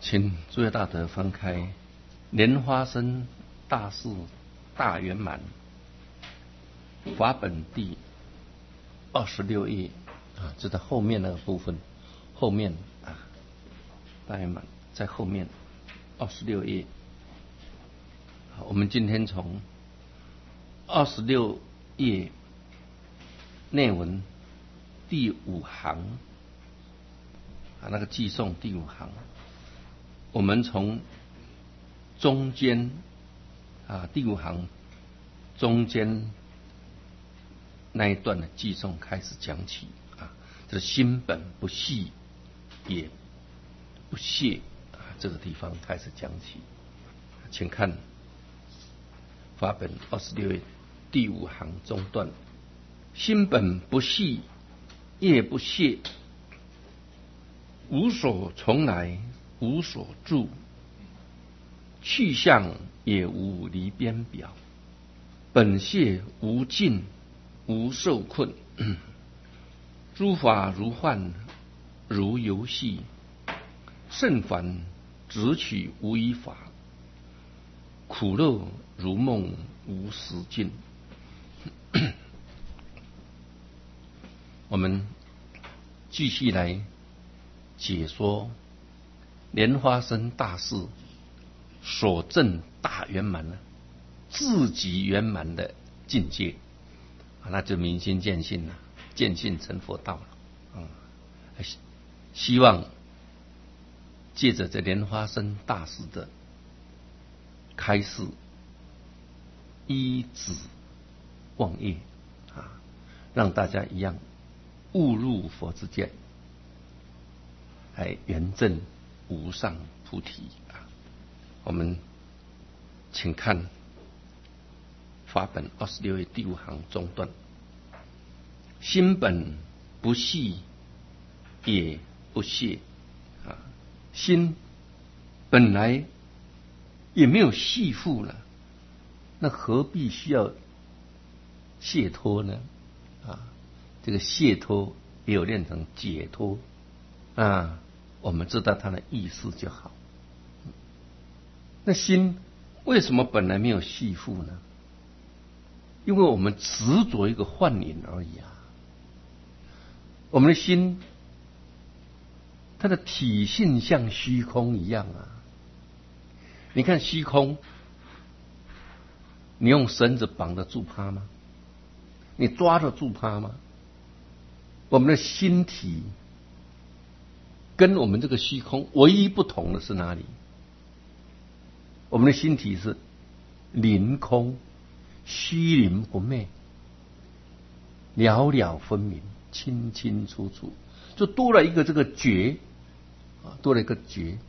请诸位大德翻开《莲花生大士大圆满》法本第26页啊，就在后面那个部分，后面啊，大圆满在后面26页。我们今天从26页内文第5行啊，那个寄送第5行，我们从中间啊第5行中间那一段的寄送开始讲起啊，这心本不系也不懈啊，这个地方开始讲起，请看法本26页第5行中段，心本不系业不懈，无所从来无所住，去向也无离边表，本谢无尽无受困，诸法如幻如游戏，甚烦只取无一法，苦乐如梦无时尽。我们继续来解说莲花生大士所证大圆满的自己圆满的境界，那就明心见性了，见性成佛道了。希望借着这莲花生大士的开示，依止忘业啊，让大家一样悟入佛之见，来圆证无上菩提啊。我们请看法本26页第5行中段，心本不系也不懈啊，心本来也没有系缚了，那何必需要解脱呢？啊，这个解脱也有念成解脱啊，我们知道它的意思就好。那心为什么本来没有系缚呢？因为我们执着一个幻影而已啊。我们的心，它的体性像虚空一样啊。你看虚空，你用绳子绑得住它吗？你抓得住它吗？我们的心体跟我们这个虚空唯一不同的是哪里？我们的心体是凌空，虚灵不昧，了了分明，清清楚楚，就多了一个这个觉啊，多了一个觉。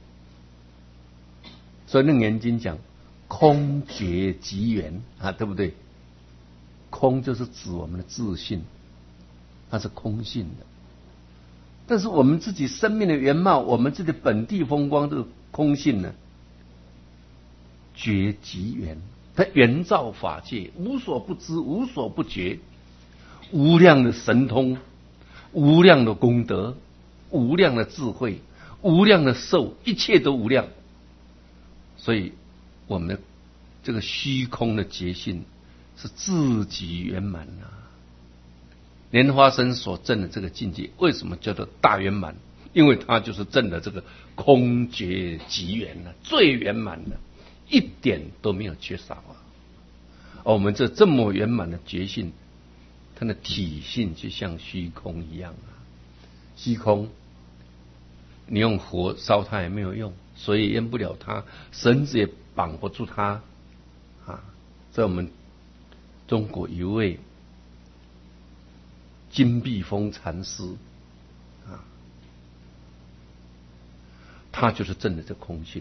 所以楞严经讲空觉即圆啊，对不对？空就是指我们的自性，它是空性的。但是我们自己生命的原貌，我们自己的本地风光，这个空性呢，觉即圆，它圆照法界，无所不知，无所不觉，无量的神通，无量的功德，无量的智慧，无量的寿，一切都无量。所以我们的这个虚空的觉性是自己圆满啊。莲花生所证的这个境界，为什么叫做大圆满？因为它就是证的这个空觉即圆了，最圆满的，一点都没有缺少啊。而我们这么圆满的觉性，它的体性就像虚空一样啊。虚空你用火烧它也没有用，水也淹不了它，绳子也绑不住它啊。在我们中国有一位金碧峰禅师啊，他就是证的这空性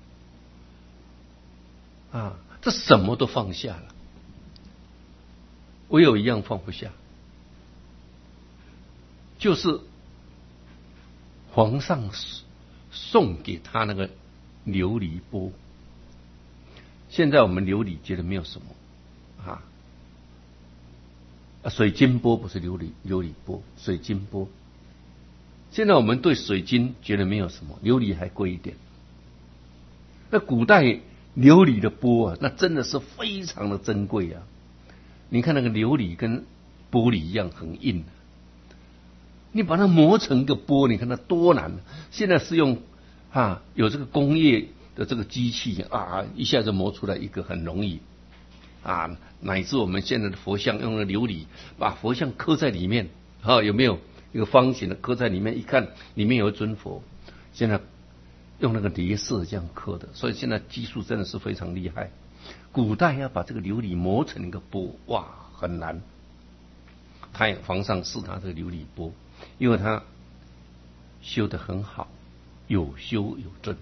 啊，这什么都放下了，唯有一样放不下，就是皇上送给他那个琉璃钵。现在我们琉璃觉得没有什么啊，水晶钵不是琉璃钵，水晶钵。现在我们对水晶觉得没有什么，琉璃还贵一点那古代琉璃的钵啊，那真的是非常的珍贵啊！你看那个琉璃跟玻璃一样很硬，你把它磨成一个钵，你看它多难！现在是用有这个工业的这个机器一下子磨出来一个很容易乃至我们现在的佛像用了琉璃，把佛像刻在里面有没有一个方形的刻在里面？一看里面有一尊佛，现在用那个镊射这样刻的，所以现在技术真的是非常厉害。古代要把这个琉璃磨成一个钵，哇，很难。皇上赐他这个琉璃钵，因为他修得很好，有修有证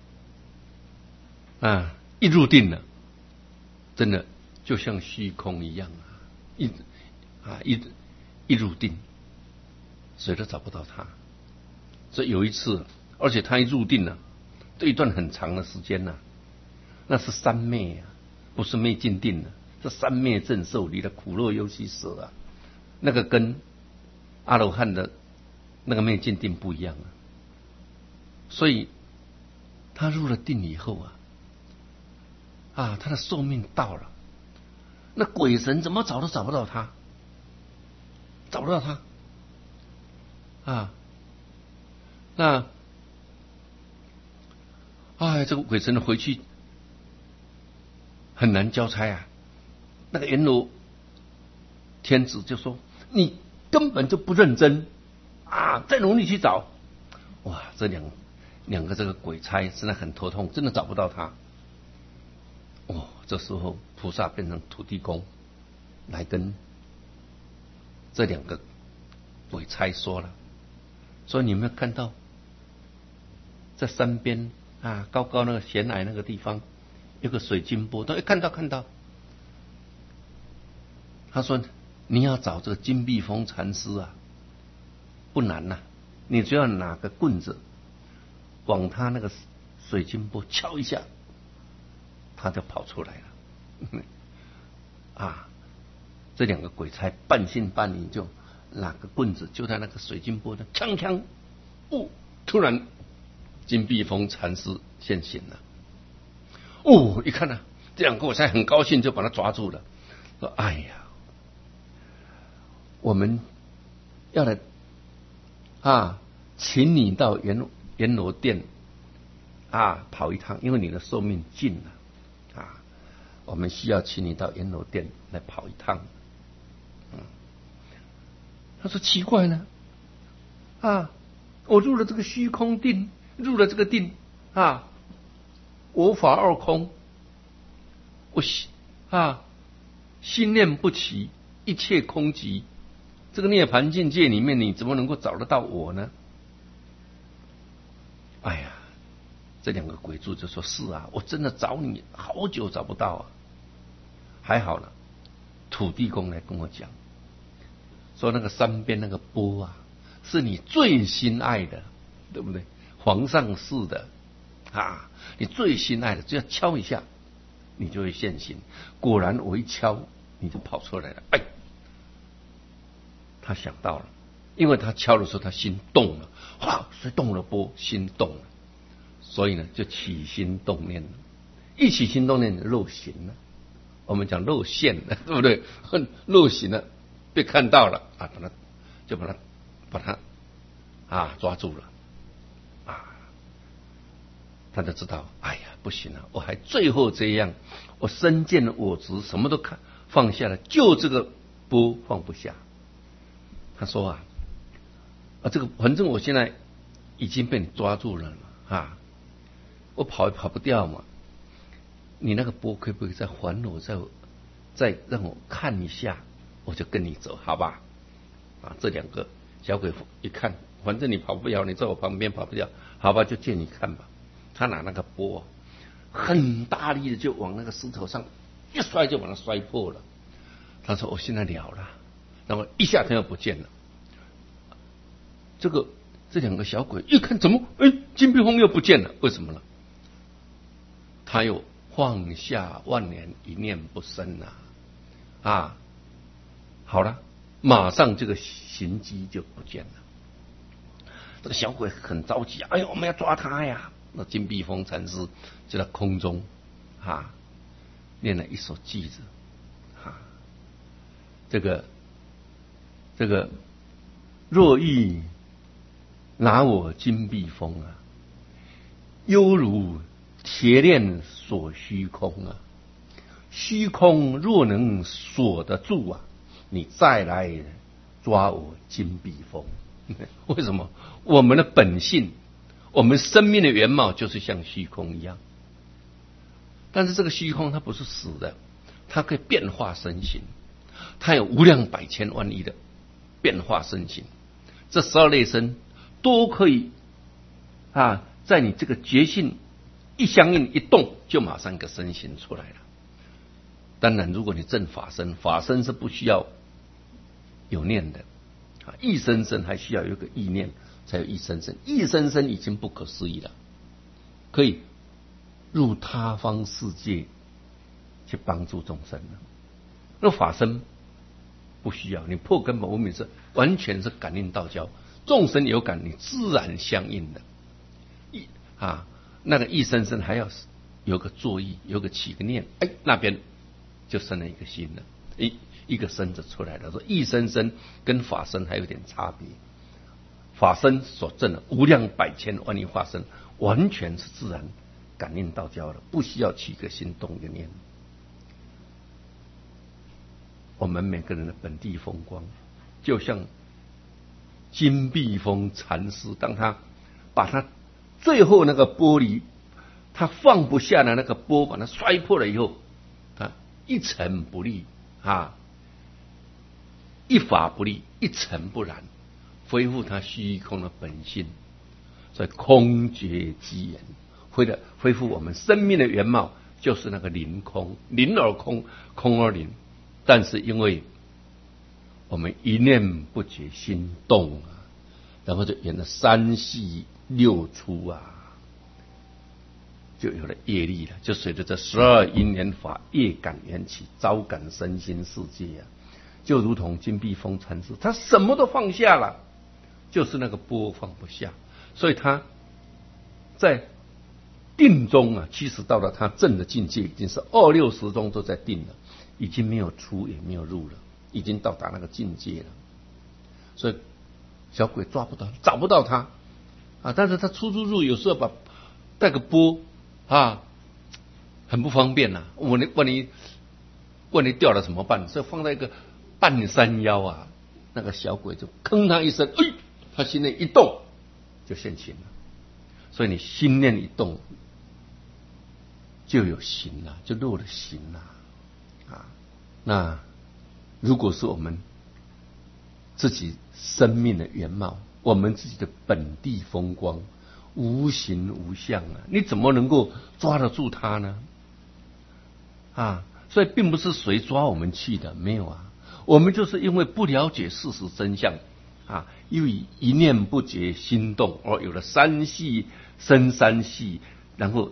一入定了，真的就像虚空一样一入定，谁都找不到他。所以有一次，而且他一入定了，这一段很长的时间那是三昧不是昧尽定了，这三昧正受离的苦乐忧喜舍那个跟阿罗汉的那个昧尽定不一样所以他入了定以后他的寿命到了，那鬼神怎么找都找不到他，找不到他那这个鬼神回去很难交差那个阎罗天子就说：“你根本就不认真再努力去找。”哇，这两个这个鬼差真的很头痛，真的找不到他。这时候菩萨变成土地公来跟这两个鬼差说了，说你有没有看到在山边高高那个悬崖那个地方有个水晶钵？看到。他说你要找这个金碧峰禅师不难你只要拿个棍子往他那个水晶钵敲一下，他就跑出来了这两个鬼差半信半疑，就拿个棍子就在那个水晶钵的锵，突然金碧峰禅师现形了。一看这两个鬼差很高兴，就把他抓住了，说：“哎呀，我们要来请你到阎罗殿跑一趟，因为你的寿命尽了我们需要请你到阎罗殿来跑一趟。”他说：“奇怪了我入了这个虚空定，入了这个定我法二空，我心念不齐，一切空寂。这个涅槃境界里面，你怎么能够找得到我呢？”哎呀，这两个鬼卒就说：“是我真的找你好久找不到还好了，土地公来跟我讲，说那个山边那个钵是你最心爱的，对不对？皇上赐的你最心爱的，只要敲一下，你就会现形。果然我一敲，你就跑出来了。”他想到了，因为他敲的时候他心动了，所以动了钵，心动了，所以呢就起心动念了。一起心动念肉形了，我们讲肉现了，对不对？肉形了，被看到了把他抓住了他就知道，哎呀，不行了，我还最后这样，我身见我执，什么都放下了，就这个钵放不下。他说这个反正我现在已经被你抓住了嘛我跑也跑不掉嘛，你那个钵可不可以再还我，再让我看一下，我就跟你走，好吧？这两个小鬼一看，反正你跑不了，你在我旁边跑不掉，好吧，就借你看吧。他拿那个钵很大力的就往那个石头上一摔，就把它摔破了。他说：“我现在了了。”然后一下他又不见了。这两个小鬼一看，怎么金碧峰又不见了？为什么呢？他又放下万年一念不生好了，马上这个形迹就不见了。这个小鬼很着急，我们要抓他呀， 那金碧峰禅师就在空中念了一首偈子这个若欲拿我金碧峰犹如铁链锁虚空虚空若能锁得住你再来抓我金碧峰。为什么？我们的本性，我们生命的原貌就是像虚空一样，但是这个虚空它不是死的，它可以变化身形，它有无量百千万亿的变化身形，这12类身都可以在你这个觉性一相应一动，就马上一个身形出来了。当然如果你证法身，法身是不需要有念的，意生生还需要有一个意念才有意生生，意生生已经不可思议了，可以入他方世界去帮助众生了。那法身不需要，你破根本无明是完全是感应道交，众生有感，你自然相应的。那个意生生还要有个作意，有个起个念，那边就生了一个心了，一个身子出来了。说意生生跟法身还有点差别，法身所证的无量百千万亿化身，完全是自然感应道交的，不需要起个心动一个念。我们每个人的本地风光，就像金碧峰禅师，当他把他最后那个玻璃，他放不下的那个钵，把它摔破了以后，他一尘不立一法不立，一尘不染，恢复他虚空的本性，所以空觉寂言，恢复我们生命的原貌，就是那个灵空，灵而空，空而灵。但是因为我们一念不觉心动然后就演了3系6出就有了业力了，就随着这12因缘法业感缘起，招感身心世界就如同金碧峰禅师，他什么都放下了，就是那个钵放不下，所以他在定中其实到了他证的境界，已经是260中都在定了，已经没有出也没有入了，已经到达那个境界了。所以小鬼抓不到，找不到他但是他出入有时候带个钵很不方便万一掉了怎么办？所以放在一个半山腰那个小鬼就吭他一声，他心念一动就现形了。所以你心念一动就有形了，就落了形了那如果是我们自己生命的原貌，我们自己的本地风光，无形无相你怎么能够抓得住它呢？所以并不是谁抓我们去的，没有我们就是因为不了解事实真相因为一念不觉心动，而有了3系生3系，然后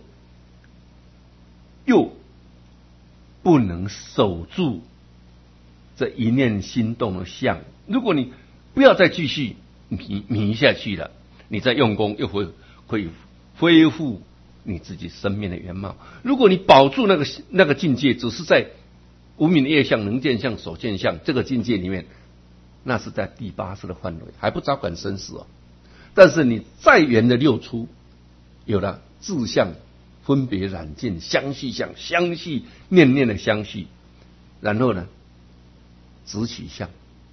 又不能守住这一念心动的相。如果你不要再继续迷下去了，你再用功又会恢复你自己生命的原貌。如果你保住那个境界，只是在无明业相、能见相、所见相这个境界里面，那是在第8识的范围，还不招感生死但是你再圆的6出，有了自相、分别染尽、相续相、相续念念的相续，然后呢直取相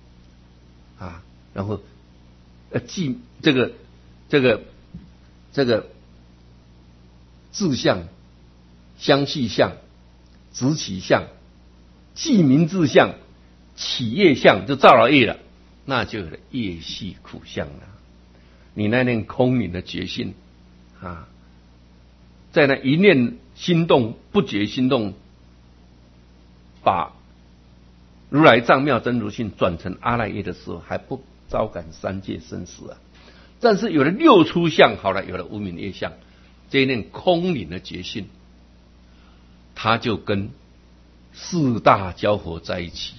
然后即这个自相、相续相、直取相、即名自相、起业相，就造了业了，那就有了业系苦相了。你那念空灵的觉性在那一念心动不觉心动，把如来藏妙真如性转成阿赖耶的时候，还不招感3界生死但是有了6出相，好了，有了无明业相，这一念空灵的觉性，它就跟4大交合在一起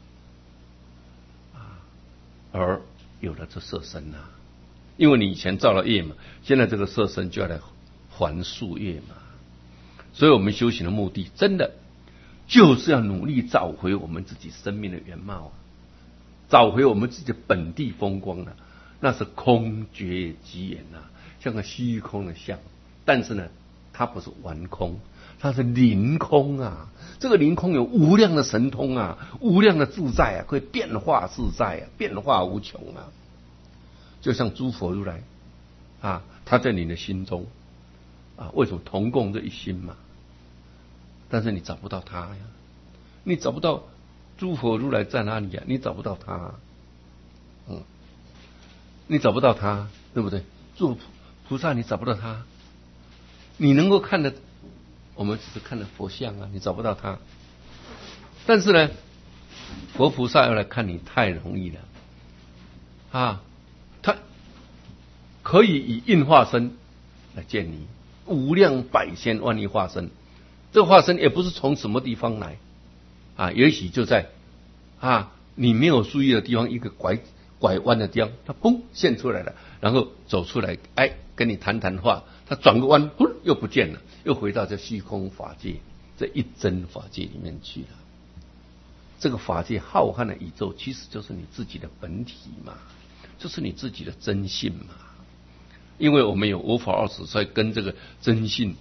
而有了这色身因为你以前造了业嘛，现在这个色身就要来还树叶嘛。所以我们修行的目的，真的就是要努力找回我们自己生命的原貌，找回我们自己的本地风光了。那是空觉即圆啊，像个虚空的相。但是呢，它不是完空，它是凌空啊。这个凌空有无量的神通啊，无量的自在啊，会变化自在啊，变化无穷啊。就像诸佛如来啊，他在你的心中啊，为什么同共这一心嘛？但是你找不到他呀，你找不到诸佛如来在哪里呀？你找不到他，你找不到他，对不对？诸菩萨你找不到他，你能够看的，我们只是看的佛像啊，你找不到他。但是呢，佛菩萨要来看你太容易了啊，他可以以应化身来见你，无量百千万亿化身。这个化身也不是从什么地方来啊，也许就在你没有注意的地方，一个拐弯的地方，它砰现出来了，然后走出来，跟你谈谈话，它转个弯，又不见了，又回到这虚空法界，这一真法界里面去了。这个法界浩瀚的宇宙，其实就是你自己的本体嘛，就是你自己的真性嘛。因为我们有我法二执，所以跟这个真性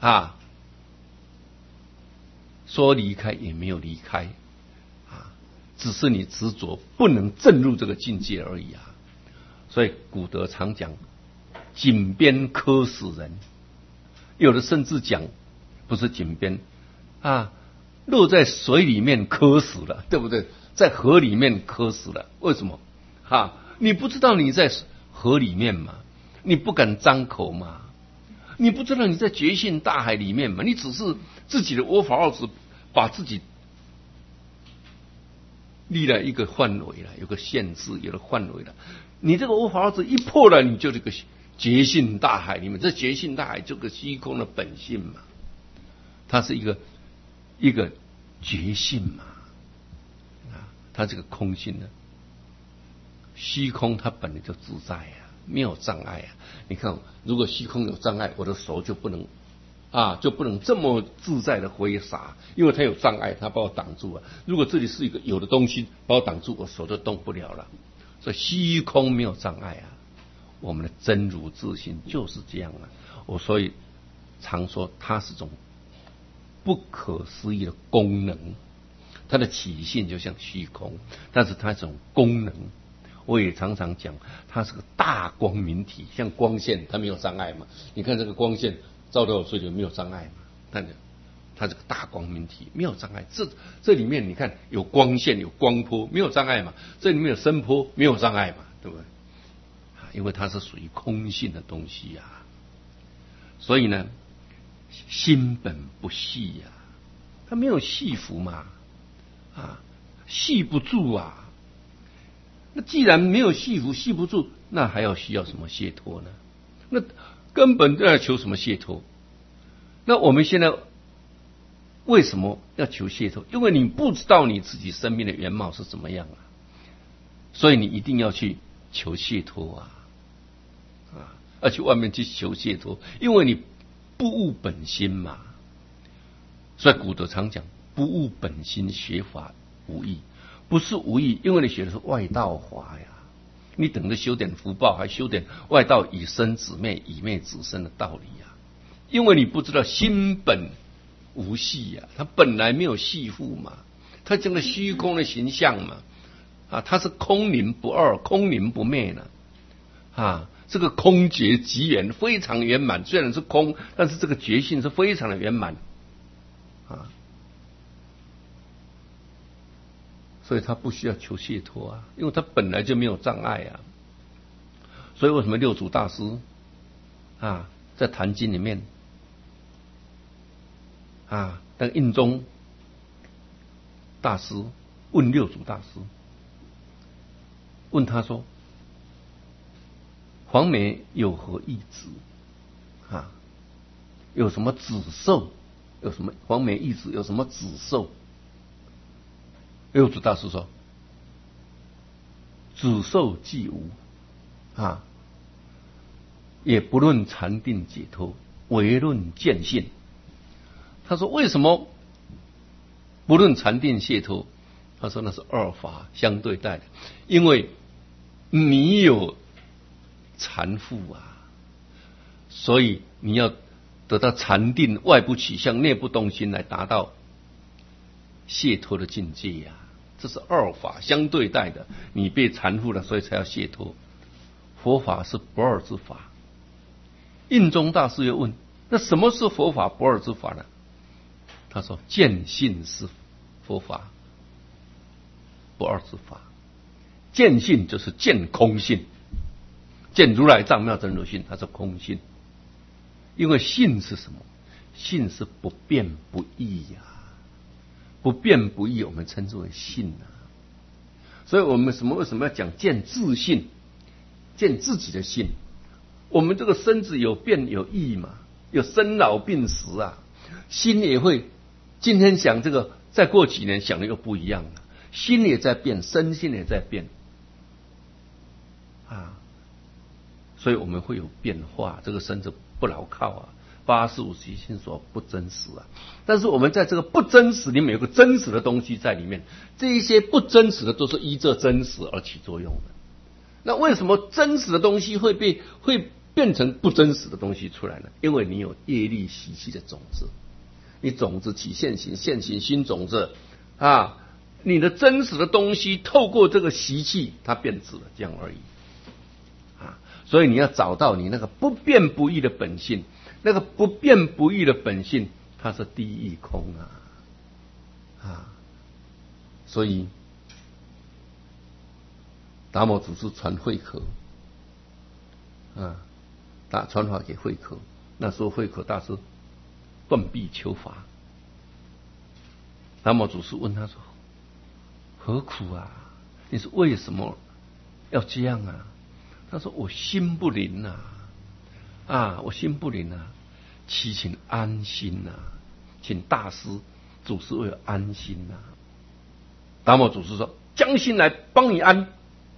说离开也没有离开只是你执着不能证入这个境界而已啊。所以古德常讲井边渴死人，有的甚至讲不是井边落在水里面渴死了，对不对？在河里面渴死了，为什么你不知道你在河里面嘛，你不敢张口嘛，你不知道你在觉性大海里面嘛，你只是自己的我法二执把自己立了一个范围了，有个限制，有个范围了。你这个我法二执一破了，你就这个觉性大海里面，这觉性大海这个虚空的本性嘛，它是一个觉性嘛它这个空性呢，虚空它本来就自在没有障碍你看，如果虚空有障碍，我的手就不能这么自在的挥洒，因为它有障碍，它把我挡住了。如果这里是一个有的东西把我挡住，我手就动不了了。所以虚空没有障碍我们的真如自性就是这样我所以常说它是种不可思议的功能，它的起性就像虚空，但是它这种功能，我也常常讲，它是个大光明体，像光线，它没有障碍嘛。你看这个光线照到我这里没有障碍嘛？看着它这个大光明体没有障碍，这里面你看有光线有光波，没有障碍嘛？这里面有声波，没有障碍嘛？对不对？因为它是属于空性的东西所以呢，心本不系它没有系缚嘛系不住那既然没有系缚，系不住，那还要需要什么解脱呢？那根本就要求什么解脱？那我们现在为什么要求解脱？因为你不知道你自己生命的原貌是怎么样所以你一定要去求解脱要去外面去求解脱，因为你不悟本心嘛。所以古德常讲，不悟本心，学法无益。不是无益，因为你学的是外道法你等着修点福报，还修点外道以生子灭，以灭子生的道理因为你不知道心本无系它本来没有系缚嘛，它这个虚空的形象嘛它是空灵不二，空灵不灭呢这个空觉极圆，非常圆满。虽然是空，但是这个觉性是非常的圆满所以他不需要求解脱因为他本来就没有障碍所以为什么六祖大师在坛经里面当印宗大师问六祖大师，问他说：黄梅有何异旨有什么旨受？有什么黄梅异旨？有什么旨受？六祖大师说：旨受既无也不论禅定解脱， 唯论见性。他说为什么不论禅定解脱？他说那是二法相对待的，因为你有缠缚啊，所以你要得到禅定，外部取向，内部动心，来达到解脱的境界呀。这是二法相对待的，你被缠缚了，所以才要解脱。佛法是不二之法。印宗大师又问：那什么是佛法不二之法呢？他说：见性是佛法不二之法。见性就是见空性，见如来藏妙真如性，它是空性。因为性是什么？性是不变不异呀，不变不异，我们称之为性啊。所以我们为什么要讲见自性，见自己的性？我们这个身子有变有异嘛，有生老病死啊，心也会今天想这个，再过几年想的又不一样了，心也在变，身心也在变啊，所以我们会有变化，这个身子不牢靠啊，85习性所不真实啊。但是我们在这个不真实里面有个真实的东西在里面，这一些不真实的都是依着真实而起作用的。那为什么真实的东西会变成不真实的东西出来呢？因为你有业力习气的种子，你种子起现行，现行心种子啊，你的真实的东西透过这个习气，它变质了，这样而已啊。所以你要找到你那个不变不异的本性，那个不变不异的本性，它是第一空啊。所以达摩祖师传慧可啊，传法给慧可。那时候慧可大师断臂求法，达摩祖师问他说：何苦啊？你是为什么要这样啊？他说：我心不宁啊，我心不宁啊，祈请安心啊，请大师祖师为了安心啊。达摩祖师说：将心来帮你安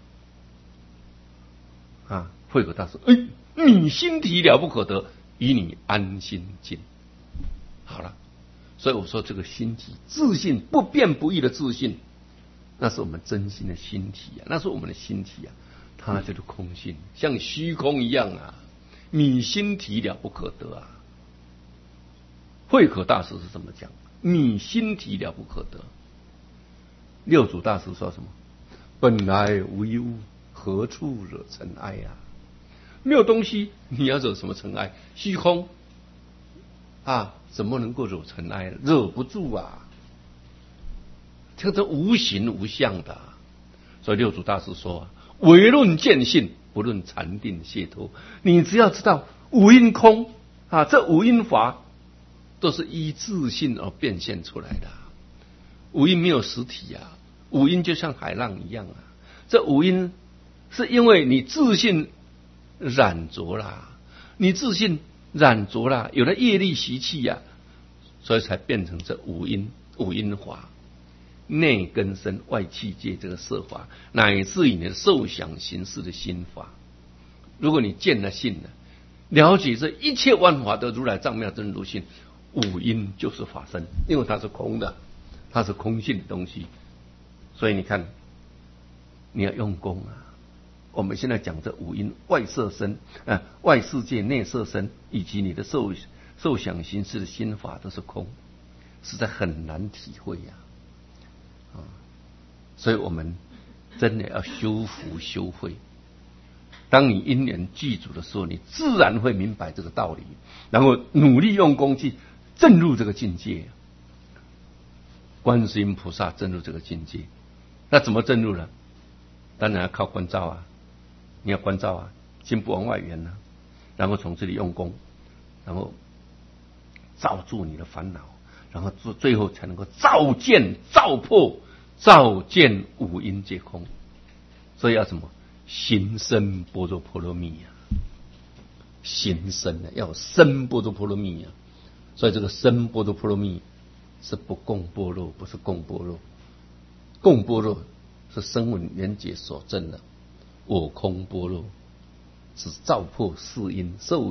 啊。慧可大师：你心体了不可得，以你安心静。好了，所以我说这个心体自信不变不异的自信，那是我们真心的心体啊，那是我们的心体啊，它就是空性，像虚空一样啊，你心体了不可得啊。慧可大师是这么讲，你心体了不可得。六祖大师说什么？本来无一物，何处惹尘埃啊？没有东西，你要惹什么尘埃？虚空啊，怎么能够惹尘埃？惹不住啊，这个无形无相的。所以六祖大师说：唯论见性，不论禅定解脱。你只要知道五阴空啊，这五阴法都是依自性而变现出来的。五阴没有实体啊，五阴就像海浪一样啊。这五阴是因为你自性染着啦，你自信染着啦，有了业力习气呀，所以才变成这五阴法，内根身外气界这个色法，乃至于你的受想行识的心法。如果你见了性了，了解这一切万法的如来藏妙真如性，五阴就是法身，因为它是空的，它是空性的东西。所以你看，你要用功啊。我们现在讲这五阴外色身外世界内色身，以及你的受想行识的心法都是空，实在很难体会呀所以我们真的要修福修慧。当你因缘具足的时候，你自然会明白这个道理，然后努力用功去证入这个境界。观世音菩萨证入这个境界，那怎么证入呢？当然要靠观照啊。你要关照啊，心不往外缘啊，然后从这里用功，然后照住你的烦恼，然后最后才能够照见、照破、照见五阴皆空。所以要什么？行深般若波罗蜜啊，行深要有深般若波罗蜜啊。所以这个深般若波罗蜜是不共般若，不是共般若。共般若是声闻缘觉所证的。我空般若是照破四阴，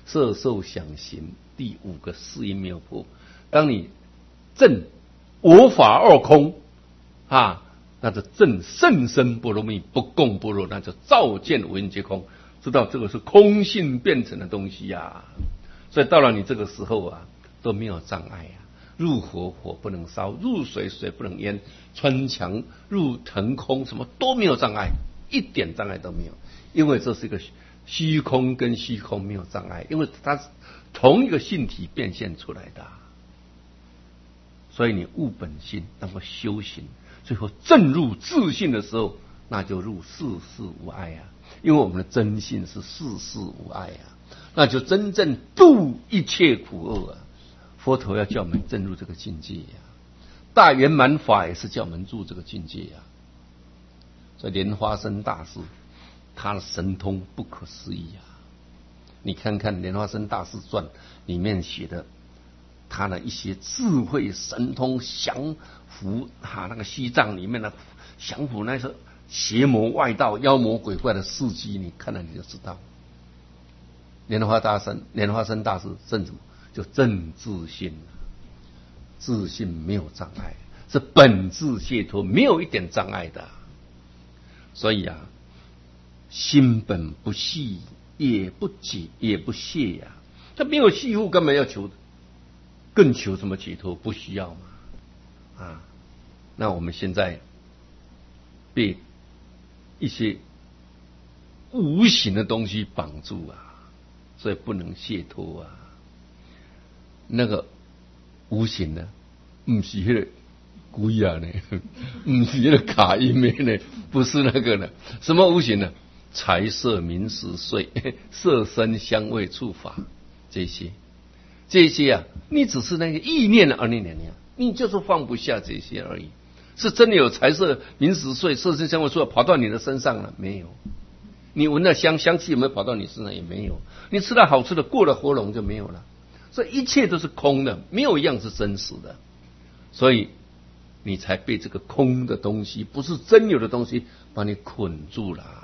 色受想行第5个四因没有破。当你证我法二空啊，那就证甚深波罗蜜，不共般若，那就照见五蕴皆空，知道这个是空性变成的东西呀。所以到了你这个时候啊，都没有障碍啊。入火火不能烧，入水水不能淹，穿墙入腾空，什么都没有障碍，一点障碍都没有。因为这是一个虚空跟虚空没有障碍，因为它是同一个性体变现出来的。所以你悟本性，那么修行，最后正入自性的时候，那就入世事无碍啊。因为我们的真性是世事无碍啊，那就真正度一切苦厄啊。佛陀要叫我们证入这个境界呀，大圆满法也是叫我们入这个境界呀。所以莲花生大师他的神通不可思议啊！你看看《莲花生大师传》里面写的他的一些智慧神通降服那个西藏里面的降服那些邪魔外道妖魔鬼怪的事迹，你看了你就知道。莲花生大师证什么？就证自性，自性没有障碍，是本自解脱，没有一点障碍的。所以啊，心本不系，也不解，也不懈呀。他没有系缚，干嘛要求？更求什么解脱？不需要嘛。那我们现在被一些无形的东西绑住啊，所以不能解脱啊。那个无形的，不是那个鬼啊呢，不是那个卡因呢，不是那个呢。什么无形呢？财色名食睡，色声香味触法，这些啊，你只是那个意念而念，你就是放不下这些而已。是真的有财色名食睡，色声香味触法跑到你的身上了没有？你闻到香气有没有跑到你身上？也没有。你吃到好吃的，过了喉咙就没有了。所以一切都是空的，没有一样是真实的，所以你才被这个空的东西，不是真有的东西把你捆住了。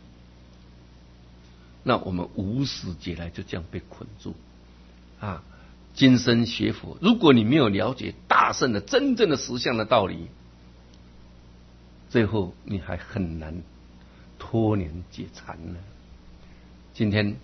那我们无始劫来就这样被捆住啊！今生学佛，如果你没有了解大圣的真正的实相的道理，最后你还很难脱年解缠呢。今天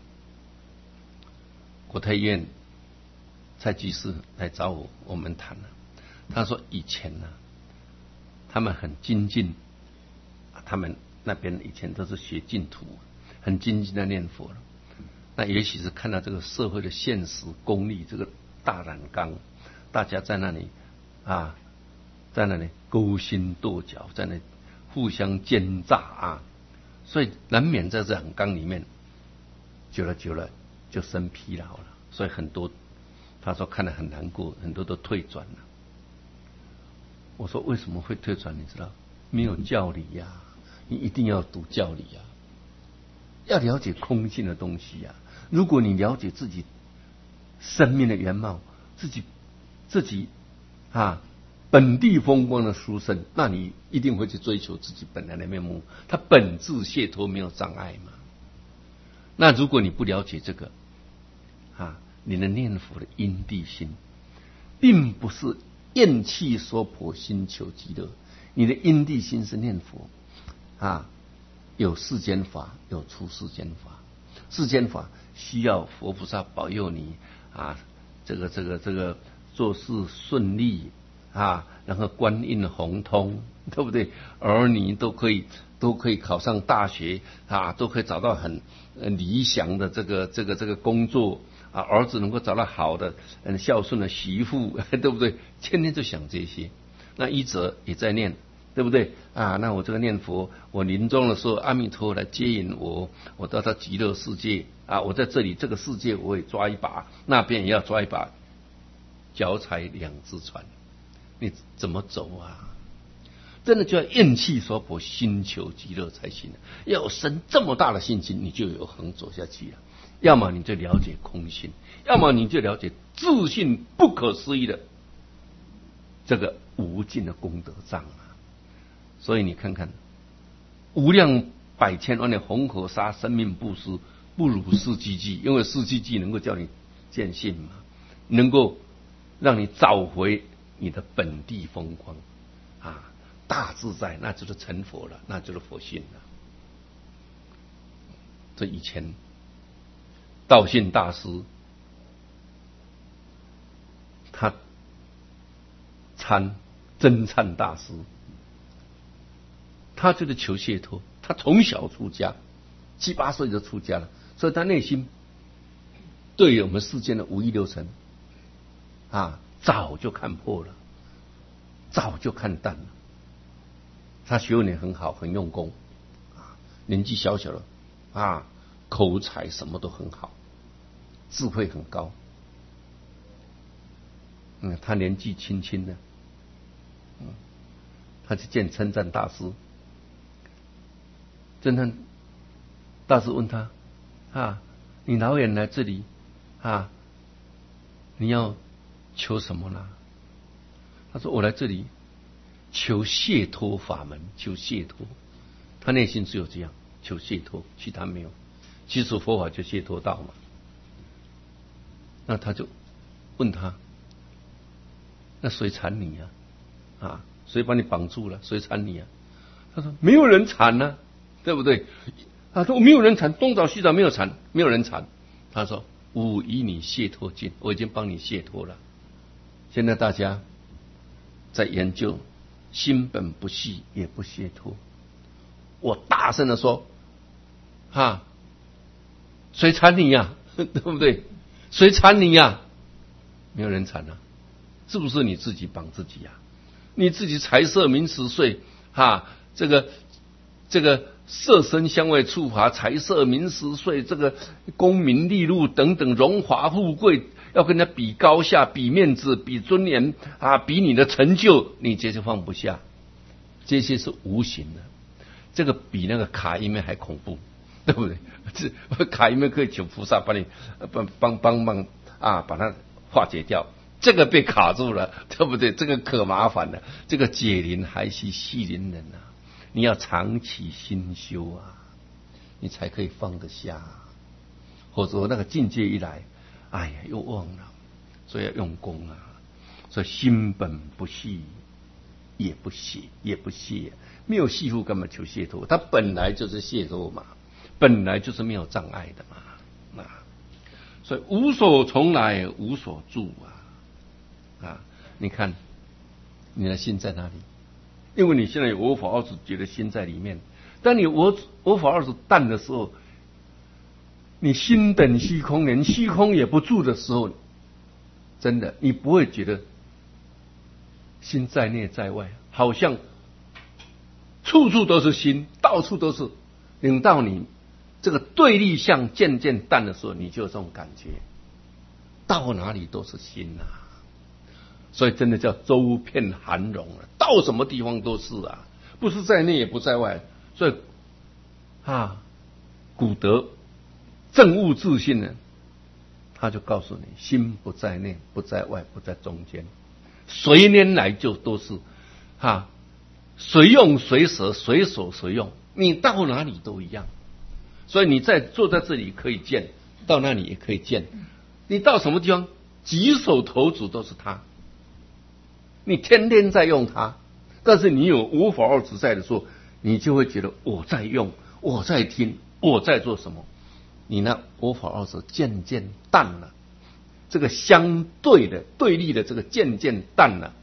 国泰医院蔡居士来找我们谈了，他说以前呢，他们很精进，他们那边以前都是学净土，很精进的念佛了。那也许是看到这个社会的现实功利，这个大染缸，大家在那里勾心斗角，在那里互相奸诈啊，所以难免在这染缸里面，久了就生疲劳了，所以很多。他说看得很难过，很多都退转了。我说为什么会退转？你知道，没有教理呀，你一定要读教理呀，要了解空性的东西呀。如果你了解自己生命的原貌，自己本地风光的殊胜，那你一定会去追求自己本来的面目。它本质解脱没有障碍嘛。那如果你不了解这个你的念佛的因地心，并不是厌弃娑婆心求极乐。你的因地心是念佛有世间法，有出世间法。世间法需要佛菩萨保佑你这个做事顺利然后官运宏通，对不对？儿女都可以考上大学都可以找到很理想的这个工作儿子能够找到好的孝顺的媳妇，对不对？天天就想这些。那一则也在念，对不对那我这个念佛，我临终的时候，阿弥陀佛来接引我到他极乐世界我在这里这个世界我也抓一把，那边也要抓一把，脚踩两只船，你怎么走啊？真的就要厌弃娑婆，心求极乐才行。要有生这么大的信心，你就有恒走下去了。要么你就了解空性，要么你就了解自信不可思议的这个无尽的功德藏所以你看看，无量百千万的恒河沙生命布施， 不如四季记，因为四季记能够叫你见性嘛，能够让你找回你的本地风光啊，大自在，那就是成佛了，那就是佛性了。这以前道信大师他参真参大师，他就是求解脱，他从小出家，7、8岁就出家了，所以他内心对于我们世间的五欲六尘啊，早就看破了，早就看淡了。他学问也很好，很用功啊，年纪小小的啊，口才什么都很好，智慧很高。他年纪轻轻的，他去见称赞大师。称赞大师问他啊，你老远来这里啊，你要求什么呢？他说我来这里求解脱法门，求解脱。他内心只有这样，求解脱，其他没有。其实佛法就解脱道嘛。那他就问他，那谁缠你啊？啊，谁把你绑住了？谁缠你啊？他说没有人缠啊，对不对？他说没有人缠，东找西找没有缠，没有人缠。他说吾以你解脱尽，我已经帮你解脱了。现在大家在研究心本不系也不解脱，我大声的说哈，谁缠你呀？对不对？谁缠你呀？没有人缠啊，是不是你自己绑自己呀？你自己财色名食睡哈，这个色身香味触法，财色名食睡，这个功名利禄等等荣华富贵，要跟人家比高下，比面子，比尊严啊，比你的成就，你这些放不下，这些是无形的。这个比那个卡因面还恐怖，对不对？这卡因面可以请菩萨帮你帮忙啊，把它化解掉。这个被卡住了，对不对？这个可麻烦了。这个解铃还须系铃人啊！你要长期心修啊，你才可以放得下。否则那个境界一来，哎呀，又忘了。所以要用功啊！所以心本不系，也不解，也不解。没有系缚，干嘛求解脱？它本来就是解脱嘛，本来就是没有障碍的嘛。啊，所以无所从来，无所住啊！你看，你的心在哪里？因为你现在有我法二执觉的心在里面。当你我法二执淡的时候，你心等虚空，连虚空也不住的时候，真的你不会觉得心在内在外，好像处处都是心，到处都是。等到你这个对立相渐渐淡的时候，你就有这种感觉，到哪里都是心啊！所以真的叫周遍含容了，到什么地方都是啊，不是在内也不在外。所以古德正悟自信呢，他就告诉你，心不在内，不在外，不在中间，随念来就都是随用随舍，随所随用，你到哪里都一样。所以你坐在这里可以见，到那里也可以见，你到什么地方举手投足都是他。你天天在用它，但是你有无法二执在的时候，你就会觉得我在用，我在听，我在做什么。你那无法二执渐渐淡了，这个相对的对立的这个渐渐淡了，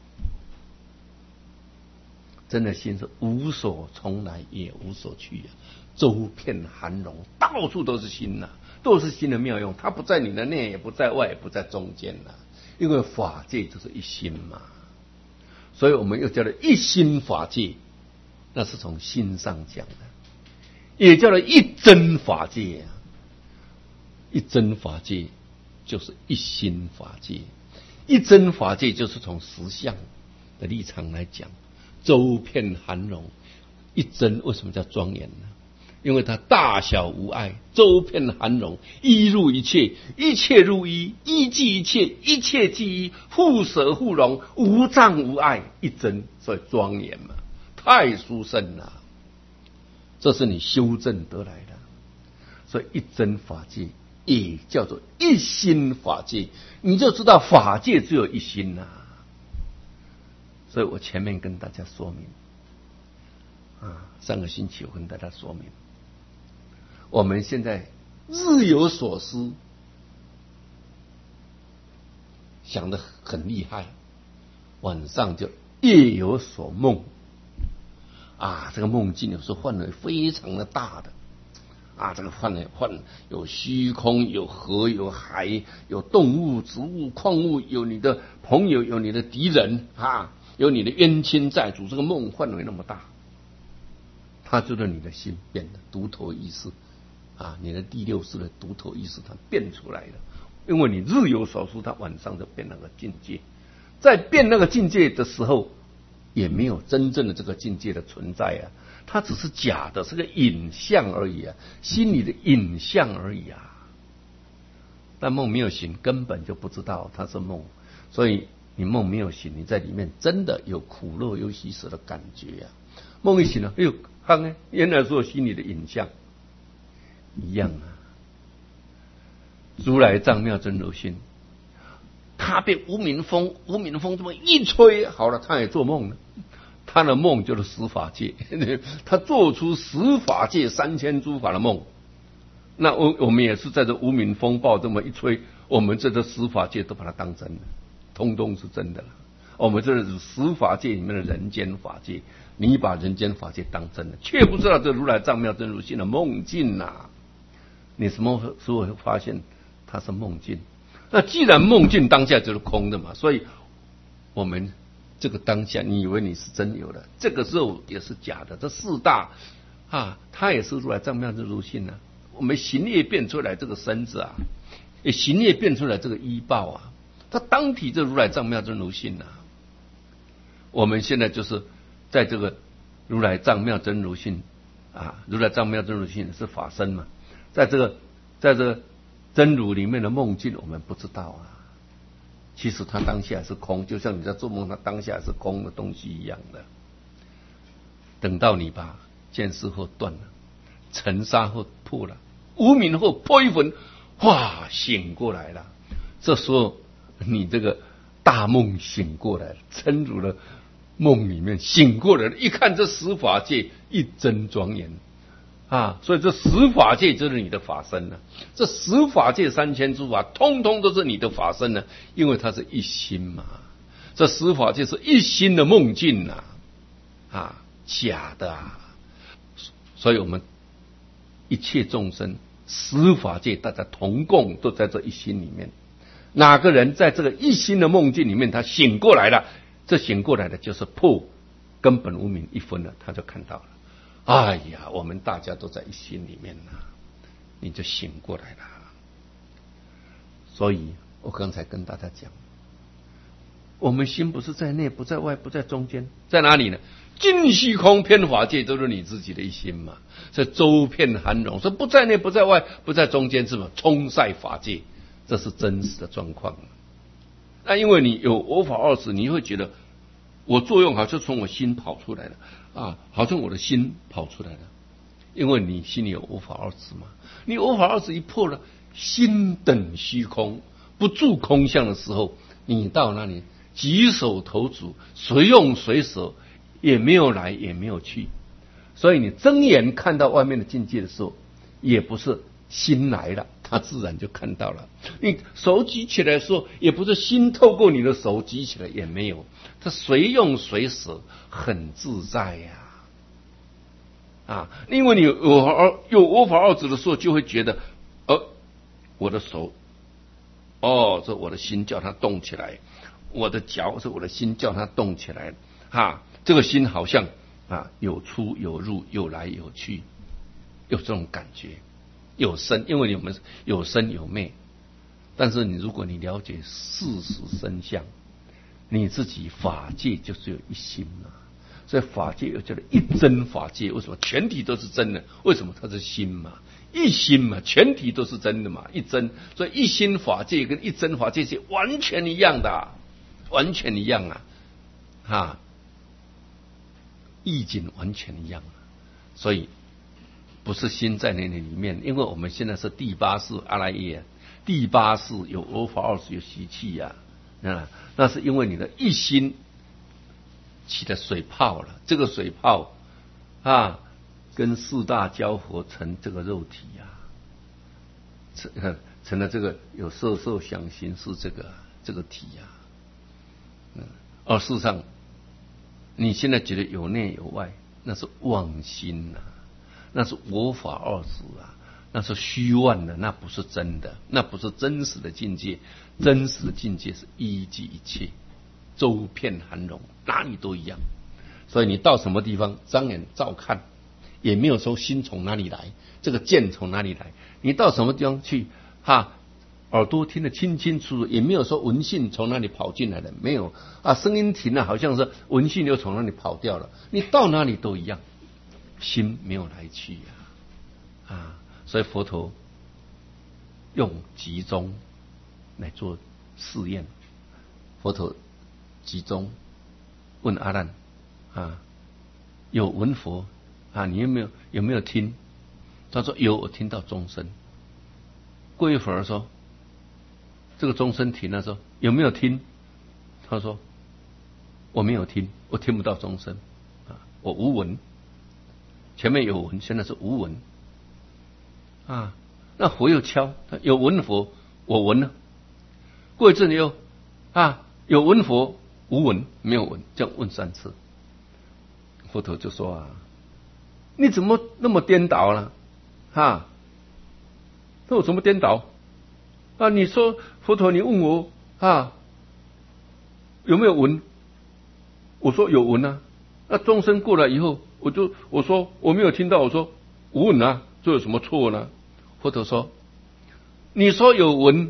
真的心是无所从来也无所去啊，周遍含容，到处都是心呐，都是心的妙用。它不在你的内，也不在外，也不在中间呐，因为法界就是一心嘛。所以我们又叫做一心法界，那是从心上讲的，也叫做一真法界啊。一真法界就是一心法界，一真法界就是从实相的立场来讲，周遍含容。一真为什么叫庄严呢？因为它大小无碍，周遍含容，一入一切，一切入一，一即一切，一切即一，互舍互融，无障无碍，一真，所以庄严嘛，太殊胜了。这是你修正得来的。 所以一真法界也叫做一心法界，你就知道法界只有一心啊。所以我前面跟大家说明上个星期我跟大家说明，我们现在日有所思，想得很厉害，晚上就夜有所梦这个梦境有时候范围非常的大的这个范围有虚空，有河，有海，有动物、植物、矿物，有你的朋友，有你的敌人有你的冤亲债主。这个梦范围那么大，它就是你的心变的独头意识你的第六识的独头意识它变出来的。因为你日有所思，它晚上就变那个境界，在变那个境界的时候，也没有真正的这个境界的存在它只是假的，是个影像而已心里的影像而已但梦没有醒，根本就不知道它是梦，所以你梦没有醒，你在里面真的有苦乐有喜舍的感觉梦一醒了，原来是我心里的影像一样如来藏妙真如心，他被无名风这么一吹，好了，他也做梦了。他的梦就是十法界，他做出十法界3000诸法的梦。那我们也是在这无名风暴这么一吹，我们这个十法界都把它当真了，通通是真的了。我们这是十法界里面的人间法界，你把人间法界当真了，却不知道这如来藏妙真如心的梦境你什么时候会发现它是梦境？那既然梦境当下就是空的嘛，所以我们这个当下，你以为你是真有的，这个时候也是假的。这四大它也是如来藏妙真如性我们行业变出来这个身子也行业变出来这个依报它当体这如来藏妙真如性我们现在就是在这个如来藏妙真如性如来藏妙真如性是法身嘛，在这个真如里面的梦境我们不知道其实它当下是空，就像你在做梦，它当下是空的东西一样的。等到你把见识后断了，尘沙后破了，无明后破一魂，醒过来了。这时候你这个大梦醒过来了，真如的梦里面醒过来了，一看这十法界一真庄严所以这十法界就是你的法身这十法界3000诸法通通都是你的法身因为它是一心嘛。这十法界是一心的梦境假的所以我们一切众生十法界大家同共都在这一心里面。哪个人在这个一心的梦境里面他醒过来了，这醒过来的就是破根本无明一分了，他就看到了我们大家都在一心里面你就醒过来了。所以我刚才跟大家讲，我们心不是在内，不在外，不在中间，在哪里呢？尽虚空遍法界都是你自己的一心嘛。这周遍含容，说不在内，不在外，不在中间，是什么？充塞法界，这是真实的状况。那因为你有我法二执，你会觉得我作用好像从我心跑出来了好像我的心跑出来了，因为你心里有我法二执嘛。你我法二执一破了，心等虚空，不住空相的时候，你到那里举手投足，随用随舍，也没有来也没有去。所以你睁眼看到外面的境界的时候，也不是心来了，他自然就看到了。你手举起来的时候，也不是心透过你的手举起来，也没有，他随用随舍，很自在因为你有我法二执的时候，就会觉得我的手这我的心叫它动起来，我的脚是我的心叫它动起来这个心好像有出有入，有来有去，有这种感觉，有生，因为我们有生有灭。但是如果你了解事实真相，你自己法界就是有一心所以法界又叫做一真法界。为什么？全体都是真的。为什么？它是心嘛，一心嘛，全体都是真的嘛，一真。所以一心法界跟一真法界是完全一样的完全一样意境完全一样所以不是心在你里面，因为我们现在是第八世阿赖耶，第八世有我法二世有习气呀，那是因为你的一心起的水泡了，这个水泡啊，跟四大交合成这个肉体呀，成了这个有色受想行识这个体呀，而事实上，你现在觉得有内有外，那是妄心呐，那是我法二执啊，那是虚幻的，那不是真的，那不是真实的境界。真实的境界是一即一切，周遍含容，哪里都一样。所以你到什么地方，张眼照看，也没有说心从哪里来，这个剑从哪里来。你到什么地方去，耳朵听得清清楚楚，也没有说闻性从哪里跑进来的，没有啊，声音停了，好像是闻性又从哪里跑掉了。你到哪里都一样，心没有来去呀，所以佛陀用集中来做试验。佛陀集中问阿难有闻佛你有没有听？他说有，我听到钟声。过一会儿说，这个钟声停了，说有没有听？他说我没有听，我听不到钟声我无闻。前面有闻，现在是无闻那佛又敲，有闻佛，我闻了。过一阵又有闻佛，无闻，没有闻，这样问3次。佛陀就说你怎么那么颠倒了那我怎么颠倒你说佛陀，你问我有没有闻？我说有闻那钟声过来以后，我说我没有听到，我说无闻这有什么错呢？佛陀说，你说有闻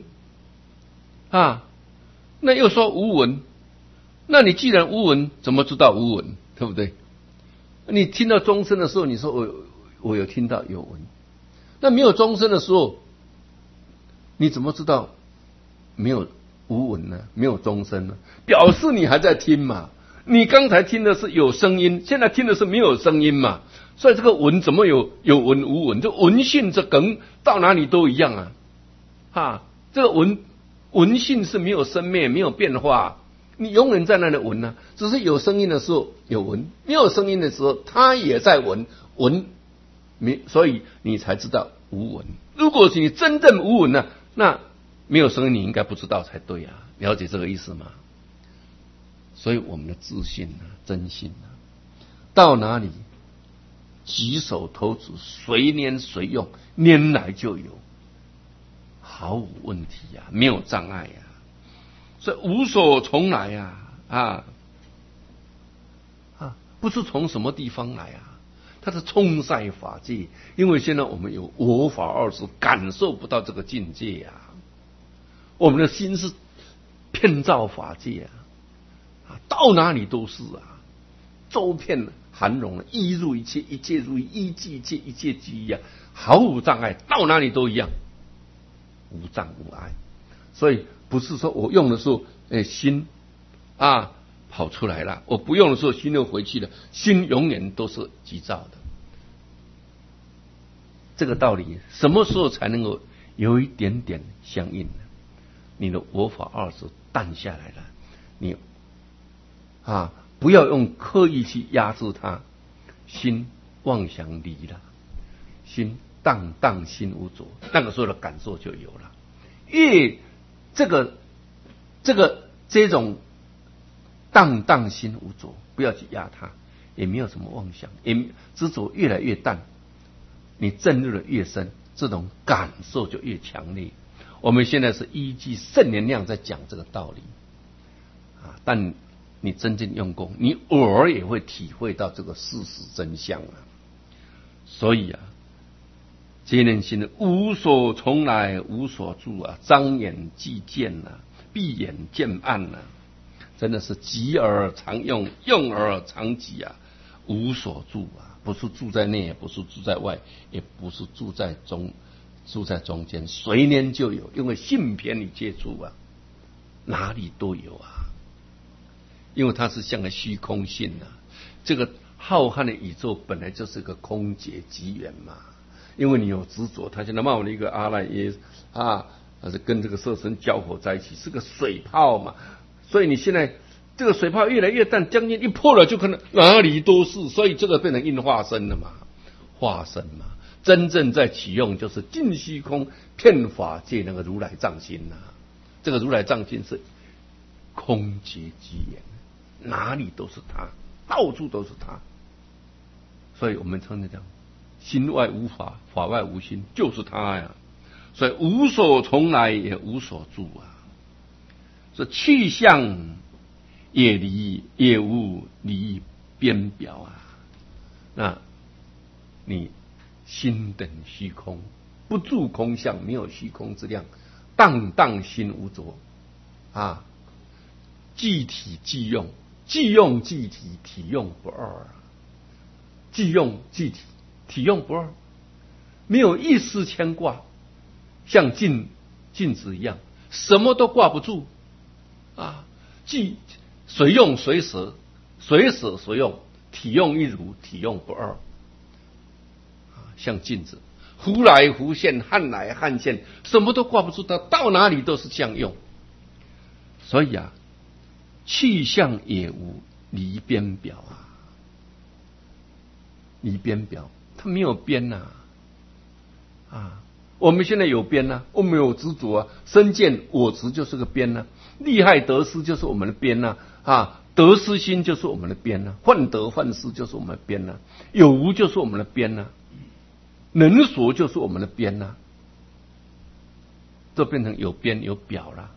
那又说无闻，那你既然无闻，怎么知道无闻？对不对？你听到钟声的时候，你说我有听到有闻，那没有钟声的时候，你怎么知道没有无闻呢？没有钟声呢？表示你还在听嘛。你刚才听的是有声音，现在听的是没有声音嘛。所以这个闻怎么有闻无闻？这闻性这梗到哪里都一样这个闻性是没有生灭，没有变化，你永远在那里闻只是有声音的时候有闻，没有声音的时候它也在闻，所以你才知道无闻。如果是你真正无闻那没有声音你应该不知道才对了解这个意思吗？所以我们的自信真心到哪里举手投足随念随用，拈来就有，毫无问题没有障碍所以无所从来不是从什么地方来它是充塞法界。因为现在我们有我法二执，感受不到这个境界我们的心是遍照法界到哪里都是周遍含容一入一切，一切入一即一切，一切即一毫无障碍，到哪里都一样，无障无碍。所以不是说我用的时候心跑出来了，我不用的时候心又回去了，心永远都是急躁的。这个道理什么时候才能够有一点点相应呢？你的我法二执淡下来了，你不要用刻意去压制它，心妄想离了，心荡荡心无着，那个时候的感受就有了。越这种荡荡心无着，不要去压它，也没有什么妄想，也执着越来越淡，你证入的越深，这种感受就越强烈。我们现在是依据圣言量在讲这个道理但你真正用功，你偶尔也会体会到这个事实真相所以接念心的无所从来，无所住张眼即见闭眼见暗真的是急而常用，用而常急无所住不是住在内，也不是住在外，也不是住在中间，随念就有。因为性偏你接触哪里都有因为它是像个虚空性这个浩瀚的宇宙本来就是个空劫机缘嘛因为你有执着，他现在冒了一个阿赖耶啊，是跟这个色身交合在一起，是个水泡嘛。所以你现在这个水泡越来越淡，将近一破了，就可能哪里都是，所以这个变成应化身了嘛，化身嘛。真正在启用就是尽虚空遍法界那个如来藏心呐、这个如来藏心是空劫机缘，哪里都是他，到处都是他。所以我们常常讲，心外无法，法外无心，就是他呀。所以无所从来，也无所住啊。说去向也离，也无离边表啊。那你心等虚空，不住空相，没有虚空之量，荡荡心无着啊。即体即用，即用即体，体用不二啊。即用即体，体用不二，没有一丝牵挂，像镜子一样，什么都挂不住啊。即随用随舍，随舍随用，体用一如，体用不二啊。像镜子，忽来忽现，汉来汉现，什么都挂不住，它到哪里都是相用。所以啊，去向也无，离边表啊。离边表，它没有边呐啊！我们现在有边呐、我们有执着啊，身见我执就是个边呐、利害得失就是我们的边呐啊，得失心就是我们的边呐、患得患失就是我们的边呐、有无就是我们的边呐、能所就是我们的边呐、这变成有边有表了。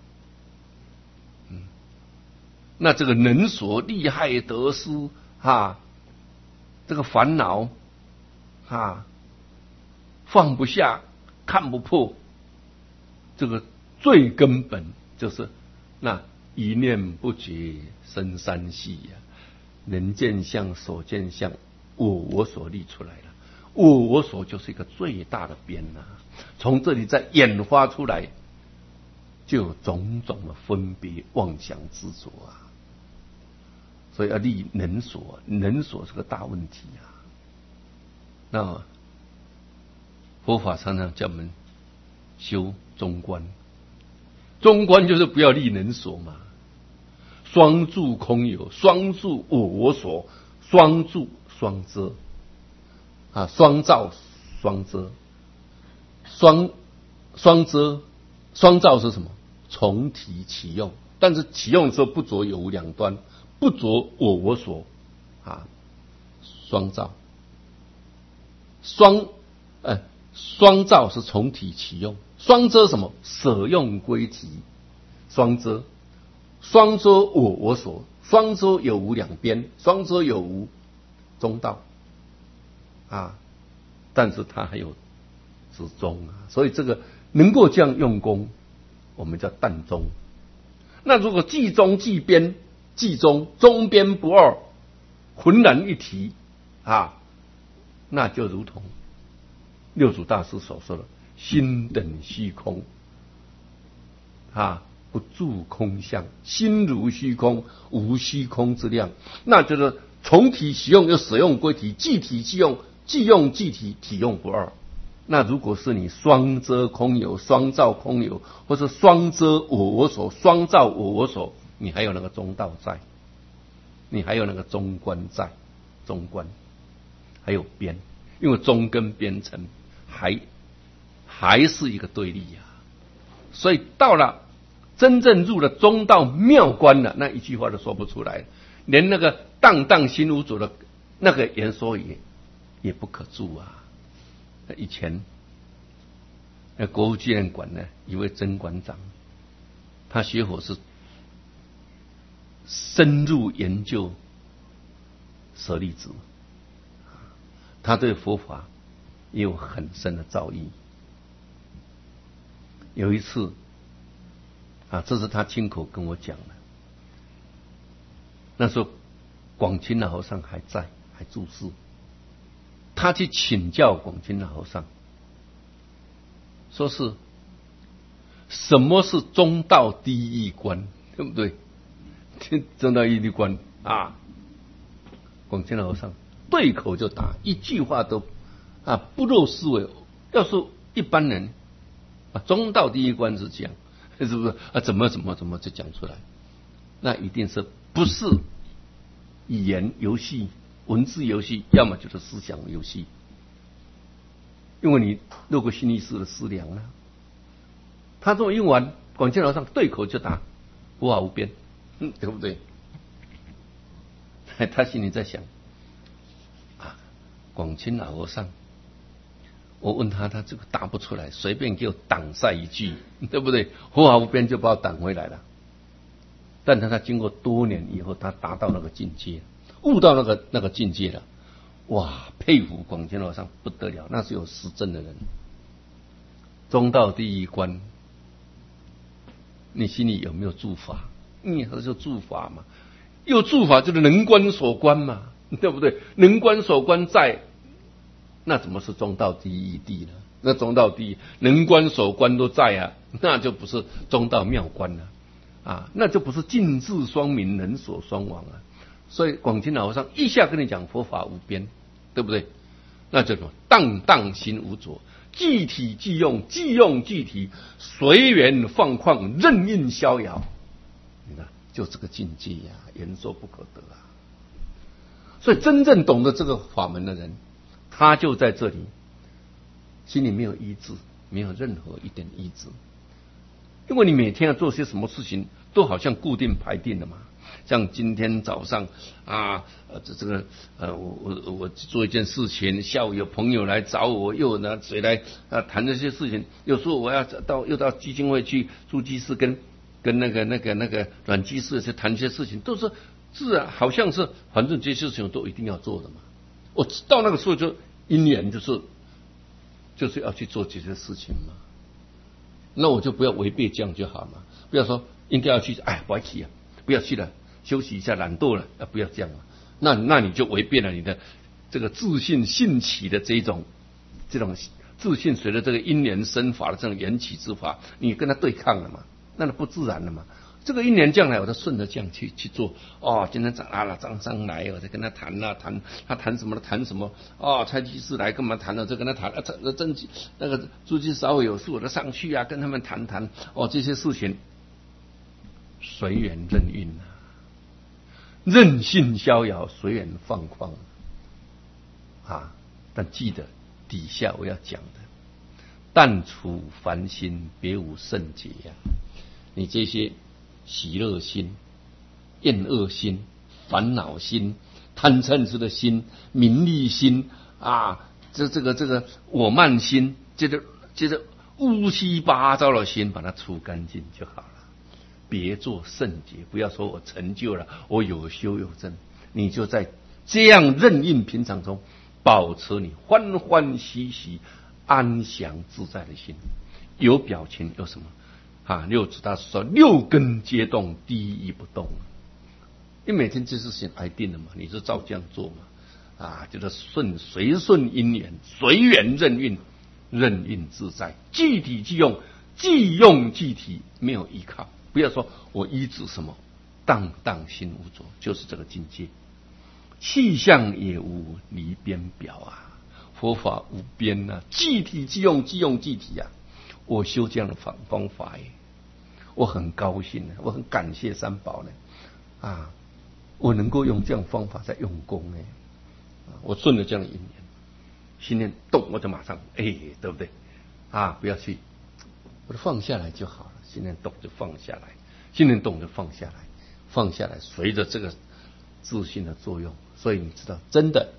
那这个能所、利害得失啊，这个烦恼啊，放不下，看不破，这个最根本就是那一念不觉生三系呀、人见相、所见相，我所立出来了。我所就是一个最大的边呐、从这里再演化出来，就有种种的分别、妄想、执着啊。所以要立能所，能所是个大问题啊。那佛法常常叫我们修中观，中观就是不要立能所嘛。双住空有，双住我所，双住双遮啊，双照双遮，双遮双照是什么？从体起用，但是起用的时候不着有无两端。不着我所啊，双照，双照是从体起用，双遮什么？舍用归体，双遮我所，双遮有无两边，双遮有无中道啊，但是它还有之中啊，所以这个能够这样用功，我们叫淡中。那如果即中即边，即中，中边不二，浑然一体啊，那就如同六祖大师所说的心等虚空啊，不住空相，心如虚空，无虚空之量。那就是从体起用，又舍用归体，即体即用，即用即体，体用不二。那如果是你双遮空有，双照空有，或是双遮我所，双照我所，你还有那个中道在，你还有那个中观在，中观还有边，因为中跟边层还是一个对立呀、所以到了真正入了中道妙观了，那一句话都说不出来，连那个荡荡心无着的那个言说也不可住啊。以前那国务纪念馆呢，一位曾馆长，他学佛是深入研究舍利子，他对佛法也有很深的造诣。有一次啊，这是他亲口跟我讲的。那时候广钦老和尚还在，还住世。他去请教广钦老和尚，说是什么是中道第一观，对不对？中道第一观啊，广钦老和尚对口就答，一句话都不漏思维， 要是一般人啊，中道第一关是这样，是不是啊？怎么就讲出来？那一定是不是语言游戏、文字游戏，要么就是思想游戏。因为你透过心理师的思量啊，他这么用完，广钦老和尚对口就答，无法无边，对不对？他心里在想啊，广钦老和尚，我问他，他这个答不出来，随便给我挡塞一句，对不对？无法无边就把我挡回来了。但他经过多年以后，他达到那个境界，悟到那个境界了。哇，佩服广钦老和尚不得了，那是有实证的人。中道第一关，你心里有没有住法？他就住法嘛，有住法就是能观所观嘛，对不对？能观所观在，那怎么是中道第一义谛呢？那中道第一能观所观都在啊，那就不是中道妙观了啊，那就不是尽智双明，人所双往啊。所以广钦老和尚一下跟你讲佛法无边，对不对？那叫做荡荡心无着，即体即用，即用即体，随缘放旷，任运逍遥。你看，就这个境界呀，言说不可得啊。所以真正懂得这个法门的人，他就在这里，心里没有意志，没有任何一点意志。因为你每天要做些什么事情，都好像固定排定的嘛。像今天早上啊，我做一件事情，下午有朋友来找我，又拿谁来谈这些事情。有时候我要又到基金会去驻基室跟那个软基室去谈一些事情，都是自然，好像是反正这些事情都一定要做的嘛。我到那个时候就因缘就是要去做这些事情嘛。那我就不要违背这样就好嘛，不要说应该要去，不要去啊，不要去了。休息一下，懒惰了，不要这样嘛。那你就违背了你的这个自信兴起的这种自信，随着这个因缘生法的这种缘起之法，你跟他对抗了嘛，那不自然了嘛。这个因缘将来，我就顺着这样去做。今天张商来，我再跟他谈他谈什么的谈什么。蔡居士来干嘛谈了，就跟他谈。那个诸居稍微有事，我就上去啊，跟他们谈这些事情，随缘任运啊。任性逍遥，随缘放旷啊！但记得底下我要讲的，但处凡心，别无圣解呀。你这些喜乐心、厌恶心、烦恼心、贪嗔痴的心、名利心啊，这个我慢心，接着乌七八糟的心，把它除干净就好了。别做圣洁，不要说我成就了，我有修有证，你就在这样任运平常中，保持你欢欢喜喜、安详自在的心。有表情有什么六祖大师说，六根皆动，第一不动。你每天这事情来定了嘛，你就照这样做嘛，就是随顺因缘，随缘任运，任运自在，即体即用，即用即体，没有依靠。不要说我依止什么，荡荡心无着，就是这个境界。气象也无离边表啊，佛法无边啊，即体即用，即用即体啊。我修这样的方法耶，我很高兴呢，我很感谢三宝呢，我能够用这样方法在用功呢，我顺着这样的因缘，心念动我就马上对不对？不要去，我就放下来就好了。心念动就放下来，心念动就放下来，放下来，随着这个自信的作用。所以你知道，真的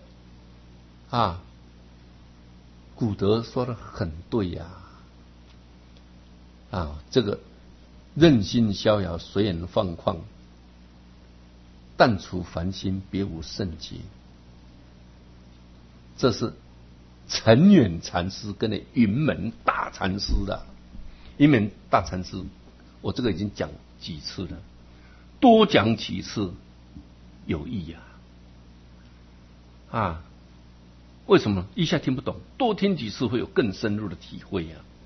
古德说的很对呀，这个任心逍遥，随缘放旷，但处凡心，别无圣解。这是陈远禅师跟那云门大禅师的。云门大禅师，我这个已经讲几次了，多讲几次有益为什么一下听不懂？多听几次会有更深入的体会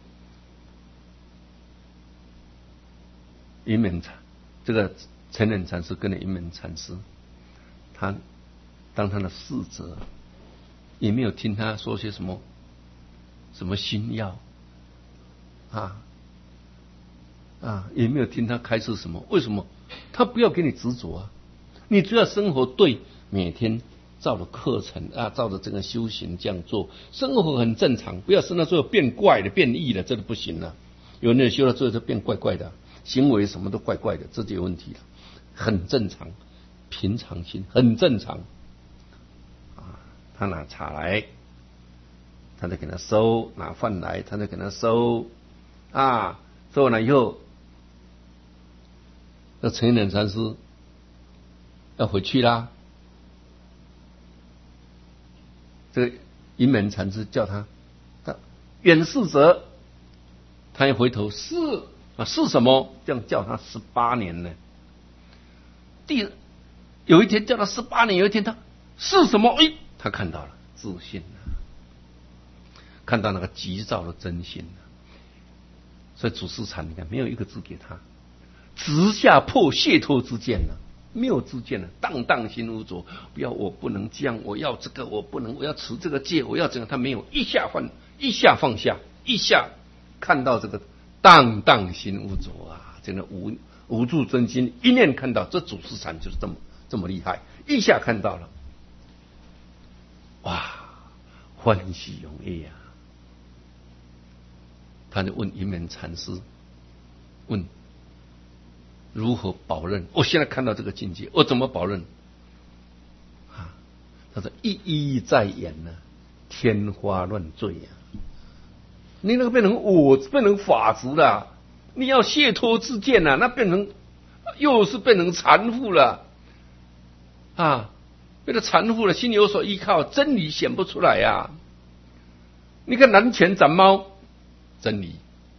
云门这个陈远禅师跟着云门禅师，他当他的侍者，也没有听他说些什么什么心药也没有听他开示什么。为什么？他不要给你执着啊，你只要生活对，每天照着课程照着这个修行这样做，生活很正常，不要生到最后变怪的、变异的，这个不行了。有人修到最后就变怪怪的，行为什么都怪怪的，这就有问题了。很正常，平常心很正常他拿茶来，他就给他收；拿饭来，他就给他收收完了以后，那陈一莲禅师要回去啦。这个云门禅师叫他远视者，他一回头是什么？这样叫他18年呢。有一天叫他18年，有一天他是什么？他看到了自信了，看到那个急躁的真心了。所以祖师禅你看没有一个字给他，直下破解脱之见了。没有自见了，荡荡心无着。不要我不能这样，我要这个我不能，我要持这个戒，我要这样。他没有一下放下，一下看到这个荡荡心无着真的无住真心，一念看到，这祖师禅就是这么厉害，一下看到了，哇，欢喜容易他就问云门禅师，问如何保任？我现在看到这个境界，我怎么保任？他说一一在眼呢，天花乱坠你那个变成法执了，你要解脱之见那变成又是变成残复了变成残复了，心有所依靠，真理显不出来你看南拳斩猫，真理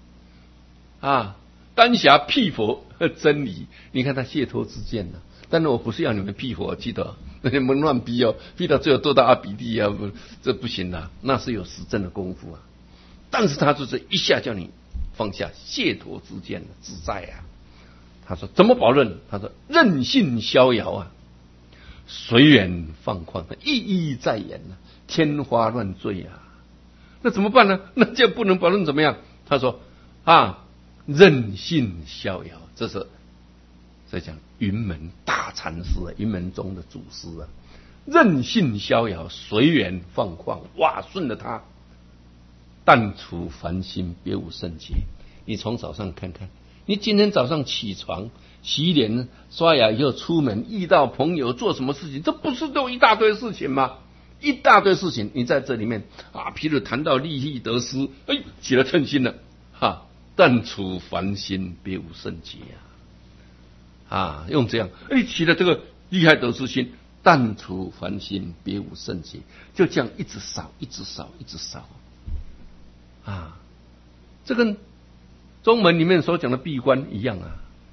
丹霞辟佛，真理。你看他解脱之见但是我不是要你们辟佛，记得你们乱逼逼到最后都到阿比地这不行那是有实证的功夫但是他就是一下叫你放下解脱之见自在他说怎么保任？他说任性逍遥随缘放旷，意义在眼天花乱坠那怎么办呢？那就不能保证怎么样？他说任性逍遥，这是在讲云门大禅师云门宗的祖师任性逍遥，随缘放旷，顺着他，淡除烦心，别无圣洁。你从早上看看，你今天早上起床洗脸刷牙以后出门，遇到朋友做什么事情，这不是都一大堆事情吗？一大堆事情，你在这里面譬如谈到利益得失，起了嗔心了淡除烦心，别无圣洁用这样起了这个利害得失心，淡除烦心，别无圣洁，就这样一直扫，一直扫，一直扫这跟中门里面所讲的闭关一样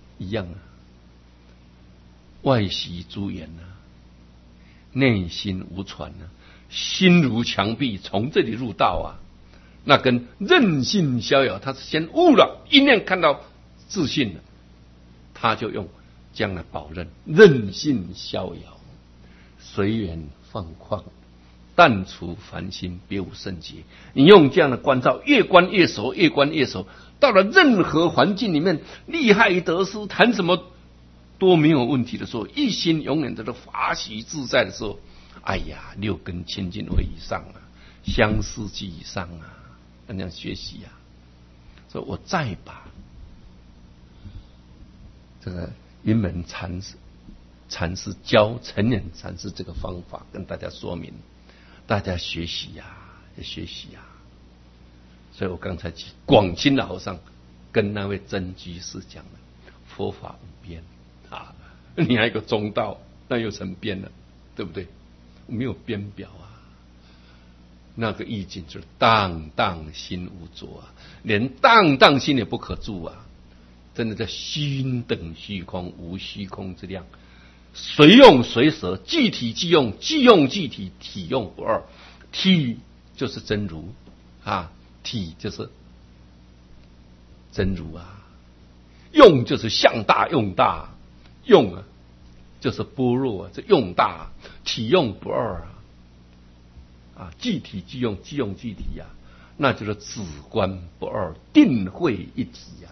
外息诸言内心无传心如墙壁，从这里入道那跟任性逍遥，他是先悟了，一念看到自信了，他就用这样的保任，任性逍遥，随缘放旷，淡除烦心，别无圣洁。你用这样的关照，越关越熟，越关越熟，到了任何环境里面，利害得失谈什么都没有问题的时候，一心永远都法喜自在的时候，六根清净位以上相思即以上那样学习所以我再把这个云门禅师教陈演禅师这个方法跟大家说明，大家学习学习所以我刚才广清老和尚跟那位真居士讲了，佛法无边你还有一个中道，那又成边了，对不对？没有边表那个意境就是荡荡心无着连荡荡心也不可住真的叫心等虚空，无虚空之量，随用随舍，即体即用，即用即体，体用不二。体就是真如体就是真如用就是向大用大，用就是般若这用大，体用不二即体即用，即用即体那就是止观不二，定慧一体啊。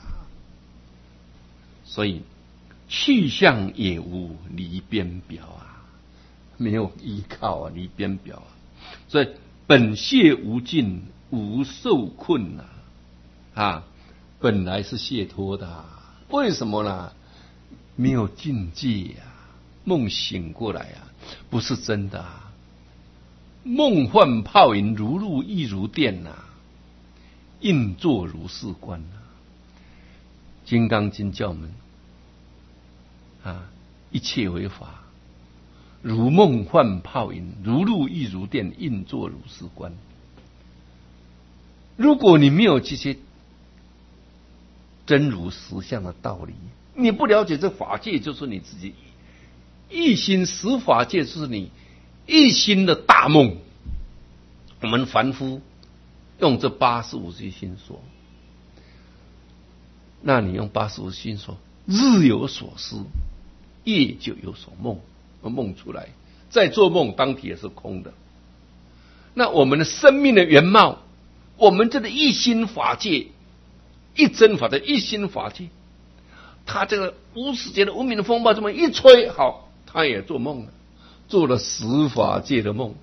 所以去向也无离边表啊，没有依靠啊，离边表啊。所以本解无尽，无受困啊，本来是解脱的啊，为什么呢？没有境界啊，梦醒过来啊，不是真的啊。梦幻泡影，如露亦如电呐，应作如是观啊。金刚经教门啊，一切为法，如梦幻泡影，如露亦如电，应作如是观。如果你没有这些真如实相的道理，你不了解这法界就是你自己一心，实法界就是你一心的大梦。我们凡夫用这85随心说，那你用85心说，日有所思，夜就有所梦，梦出来，再做梦当体也是空的。那我们的生命的原貌，我们这个一心法界，一真法的一心法界，他这个无始劫的无明的风暴这么一吹，好，他也做梦了，做了十法界的梦。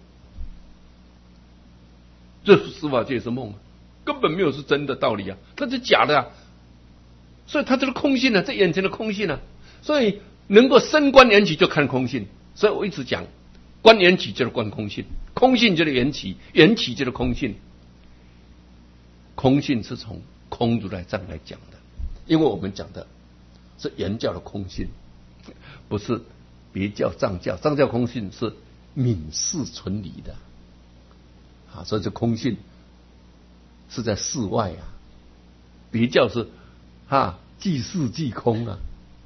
这十法界是梦，根本没有是真的道理啊，它是假的啊。所以它就是空性啊，这眼前的空性啊。所以能够升观缘起就看空性。所以我一直讲，观缘起就是观空性，空性就是缘起，缘起就是空性。空性是从空如来藏来讲的，因为我们讲的是原教的空性，不是别教藏教。藏教空性是泯世存理的。所以这空性是在世外啊，别教是即是即空啊。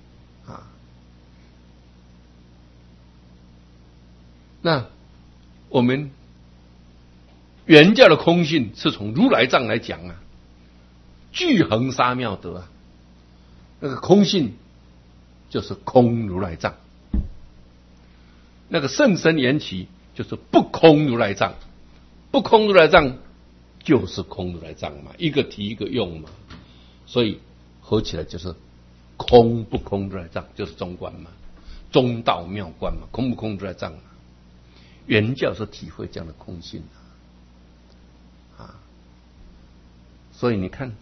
那我们原教的空性是从如来藏来讲啊，具恒沙妙德啊，那个空性就是空如来藏，那个甚深缘起就是不空如来藏。不空如来藏就是空如来藏嘛，一个提一个用嘛，所以合起来就是空不空如来藏，就是中观嘛，中道妙观嘛，空不空如来藏嘛。原教是体会这样的空性啊，所以你看，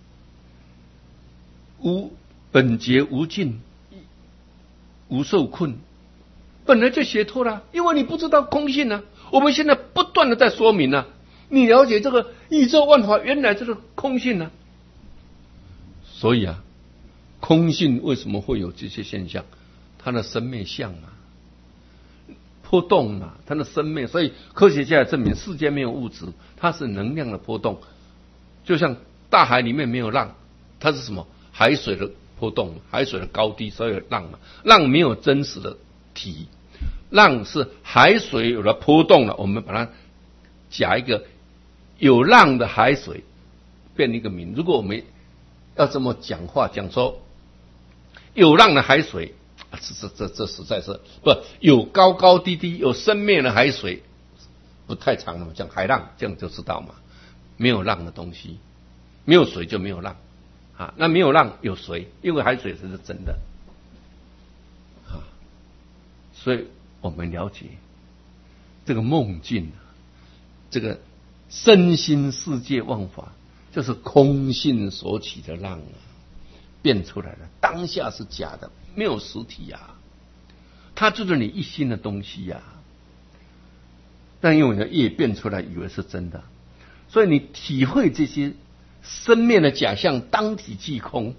本觉无尽，无受困，本来就解脱了，因为你不知道空性啊。我们现在不断的在说明啊，你了解这个宇宙万法原来就是空性啊。所以啊，空性为什么会有这些现象？它的生灭相嘛，波动嘛，它的生灭。所以科学家也证明世界没有物质，它是能量的波动。就像大海里面没有浪，它是什么？海水的波动，海水的高低，所以有浪嘛。浪没有真实的体。浪是海水有了波动了，我们把它假一个有浪的海水变一个名。如果我们要这么讲话，讲说有浪的海水，这实在是不有高高低低有生灭的海水，不太长了嘛，讲海浪这样就知道嘛。没有浪的东西，没有水就没有浪啊。那没有浪有水，因为海水是真的啊，所以我们了解这个梦境，这个身心世界万法，就是空性所起的浪啊，变出来了。当下是假的，没有实体啊，它就是你一心的东西呀。但用你的业变出来，以为是真的，所以你体会这些生灭的假象，当体即空，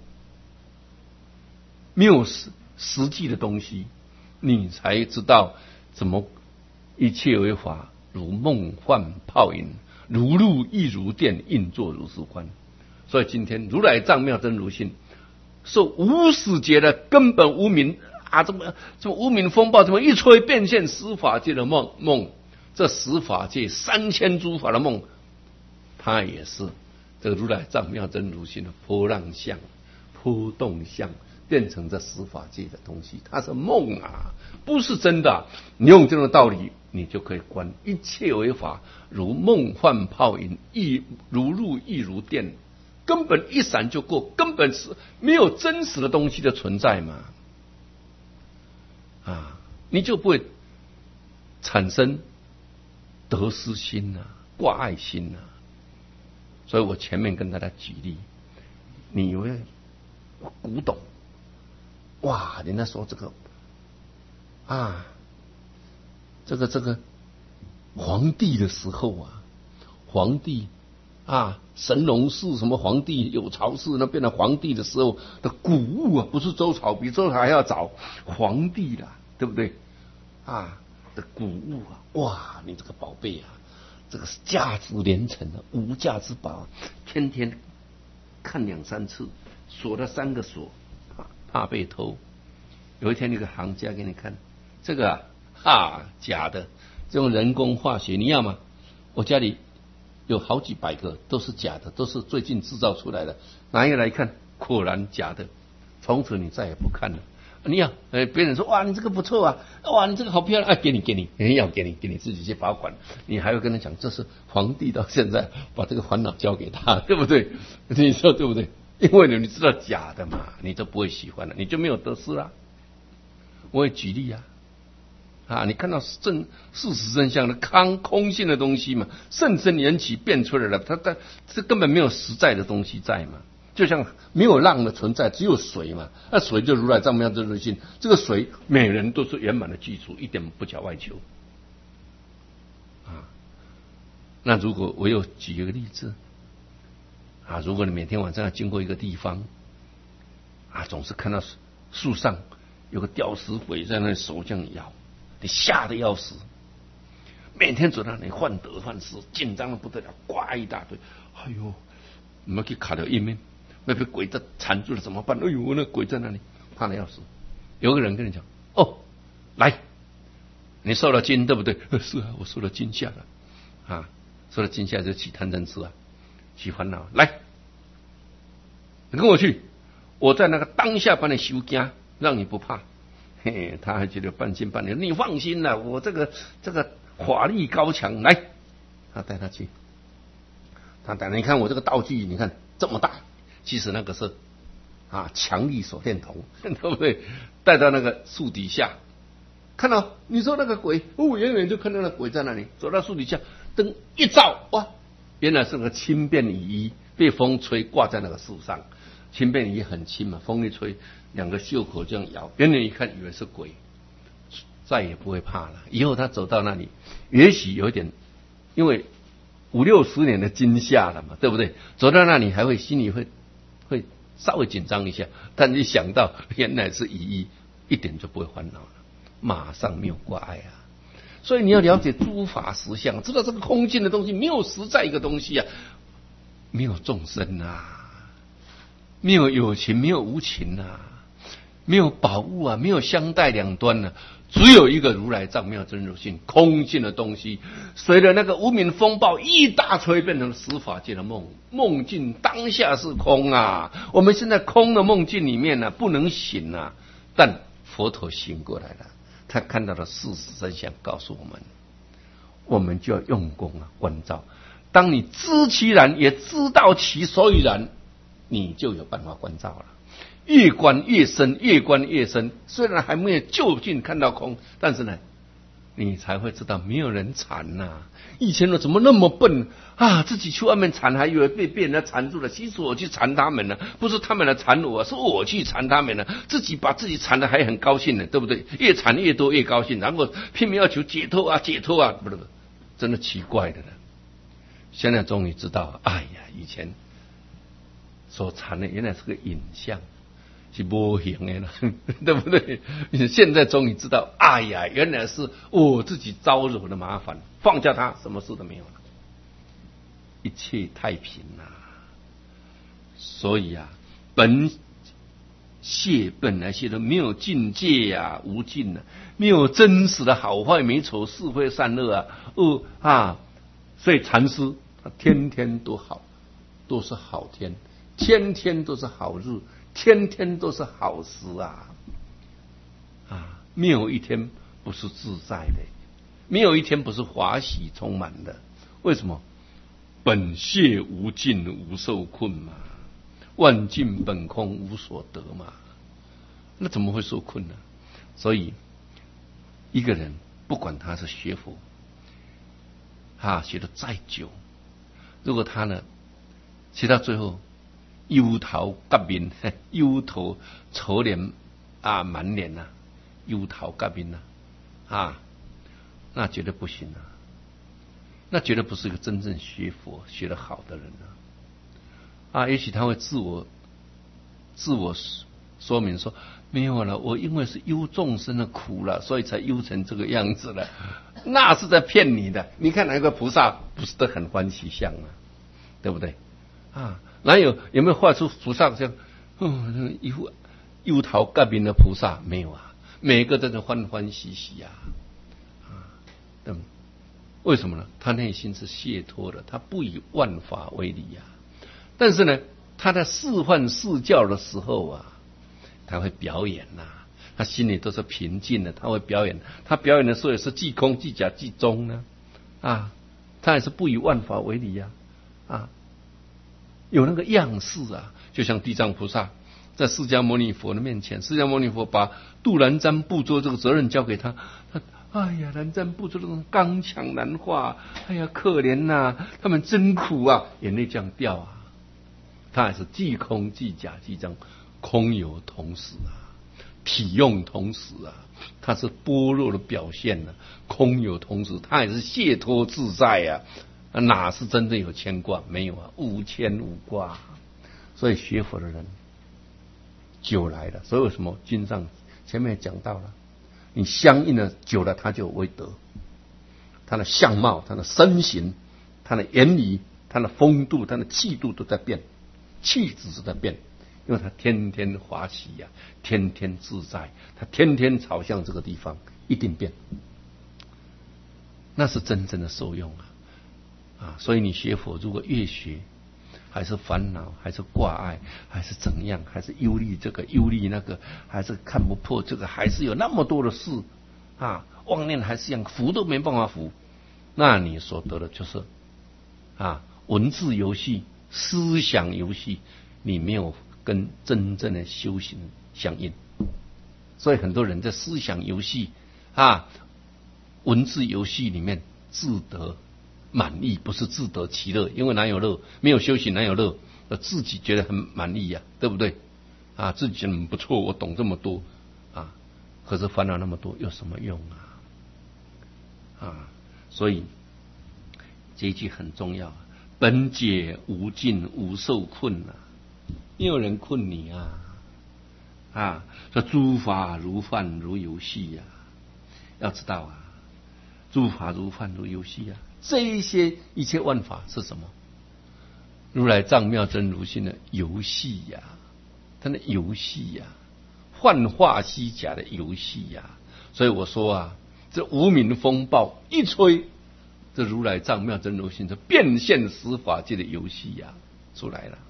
没有实际的东西。你才知道怎么一切为法，如梦幻泡影，如露亦如电，应作如是观。所以今天如来藏妙真如性，受无始劫的根本无明啊，这么无明风暴，怎么一吹变现十法界的梦，这十法界3000诸法的梦，它也是这个如来藏妙真如性的波浪相、波动相。变成这十法界的东西，它是梦啊，不是真的。你用这种道理你就可以观一切为法，如梦幻泡影，亦如露亦如电，根本一闪就过，根本是没有真实的东西的存在嘛。啊，你就不会产生得失心啊、挂碍心啊。所以我前面跟大家举例，你以为古董，哇，人家说这个啊，这个皇帝的时候啊，皇帝啊，神农氏什么皇帝有巢氏，那变成皇帝的时候的古物啊，不是周朝，比周朝还要早，皇帝啦，对不对？啊的古物啊，哇，你这个宝贝啊，这个是价值连城的无价之宝，天天看2、3次，锁了3个锁，怕被偷。有一天那个行家给你看，这个假的，这种人工化学你要吗？我家里有好几百个都是假的，都是最近制造出来的，拿一个来看，果然假的，从此你再也不看了。你要别人说哇你这个不错啊，哇你这个好漂亮，给你，要给你自己去保管。你还要跟他讲，这是皇帝到现在把这个烦恼交给他，对不对？你说对不对？因为你知道假的嘛，你就不会喜欢了，你就没有得失啦。我也举例啊，你看到事实真相的空性的东西嘛，甚深缘起变出来了，它这根本没有实在的东西在嘛。就像没有浪的存在，只有水嘛，那水就如来藏妙真如性，这个水每人都是圆满的具足，一点不假外求啊。那如果我又举一个例子啊，如果你每天晚上要经过一个地方啊，总是看到树上有个吊死鬼在那里手这样摇，你吓得要死，每天走到那里患得患失，紧张的不得了，呱一大堆，哎呦，我们去卡到一面。那被鬼在缠住了怎么办？哎呦，那鬼在那里，怕得要死。有个人跟你讲，来，你受了惊对不对？是啊，我受了惊吓了受了惊吓就起贪嗔痴起烦恼。来，你跟我去，我在那个当下把你收惊，让你不怕。嘿，他还觉得半信半疑。你放心了，我这个法力高强，来，他带他去。他带你看我这个道具，你看这么大。其实那个是强力手电筒，对不对？带到那个树底下，看到你说那个鬼，远远就看到那鬼在那里，走到树底下，灯一照，哇，原来是个轻便雨衣，被风吹挂在那个树上。轻便雨衣很轻嘛，风一吹，2个袖口这样摇，远远一看以为是鬼，再也不会怕了。以后他走到那里，也许有一点，因为50、60年的惊吓了嘛，对不对？走到那里还会心里会稍微紧张一下，但一想到原来是雨衣，一点就不会烦恼了，马上没有挂碍所以你要了解诸法实相，知道这个空性的东西没有实在一个东西没有众生没有有情，没有无情没有宝物没有相待两端只有一个如来藏妙真如性，空性的东西，随着那个无明风暴一大吹，变成十法界的梦，梦境当下是空我们现在空的梦境里面不能醒但佛陀醒过来了，他看到了事实真相，告诉我们就要用功关照。当你知其然，也知道其所以然，你就有办法关照了。越观越深，越观越深。虽然还没有就近看到空，但是呢，你才会知道没有人缠以前我怎么那么笨自己去外面缠，还以为被人家缠住了。其实我去缠他们不是他们来缠我，是我去缠他们自己把自己缠得还很高兴对不对？越缠越多越高兴，然后拼命要求解脱解脱不是，真的奇怪的了。现在终于知道，哎呀，以前所缠的原来是个影像。是无形的对不对？现在终于知道，哎呀，原来是我自己招惹的麻烦，放下它，什么事都没有了，一切太平所以本来的没有境界无尽没有真实的好坏美丑是非善恶所以禅师天天都好，都是好天，天天都是好日，天天都是好事没有一天不是自在的， 没有一天不是华喜充满的。为什么？本谢无尽无受困嘛，万境本空无所得嘛，那怎么会受困呢？所以一个人不管他是学佛学得再久，如果他呢学到最后忧头革面，忧头愁脸满脸忧头革面那绝对不行那绝对不是一个真正学佛学得好的人也许他会自我说明说，没有了，我因为是忧众生的苦了，所以才忧成这个样子了。那是在骗你的。你看哪个菩萨不是都很欢喜相吗？对不对哪有没有画出菩萨像忧头革面的菩萨？没有每个都是欢欢喜喜对吗？为什么呢？他内心是解脱的，他不以万法为理但是呢，他在示范示教的时候他会表演他心里都是平静的，他会表演。他表演的时候也是即空即假即中呢他也是不以万法为理有那个样式就像地藏菩萨在释迦牟尼佛的面前，释迦牟尼佛把度兰瞻部洲这个责任交给他，哎呀，兰瞻部洲这种刚强难化，哎呀，可怜他们真苦眼泪这样掉他还是即空即假即中，空有同时体用同时他是般若的表现空有同时，他也是解脱自在哪是真正有牵挂？没有无牵无挂。所以学佛的人久来了，所以为什么经上前面讲到了，你相应的久了，他就为德，他的相貌、他的身形、他的言语、他的风度、他的气度都在变，气质是在变，因为他天天欢喜天天自在，他天天朝向这个地方，一定变，那是真正的受用所以你学佛，如果越学还是烦恼，还是挂碍，还是怎样，还是忧虑这个忧虑那个，还是看不破这个，还是有那么多的事妄念还是一样，服都没办法服，那你所得的就是文字游戏、思想游戏，你没有跟真正的修行相应。所以很多人在思想游戏文字游戏里面自得满意，不是自得其乐，因为哪有乐？没有修行哪有乐？自己觉得很满意对不对自己觉得很不错，我懂这么多可是烦恼那么多有什么用所以这一句很重要，本解无尽无受困没有人困你说诸法如幻如游戏要知道诸法如幻如游戏这一些一切万法是什么？如来藏妙真如性的游戏他的游戏幻化虚假的游戏所以我说这无明风暴一吹，这如来藏妙真如性就变现十法界的游戏出来了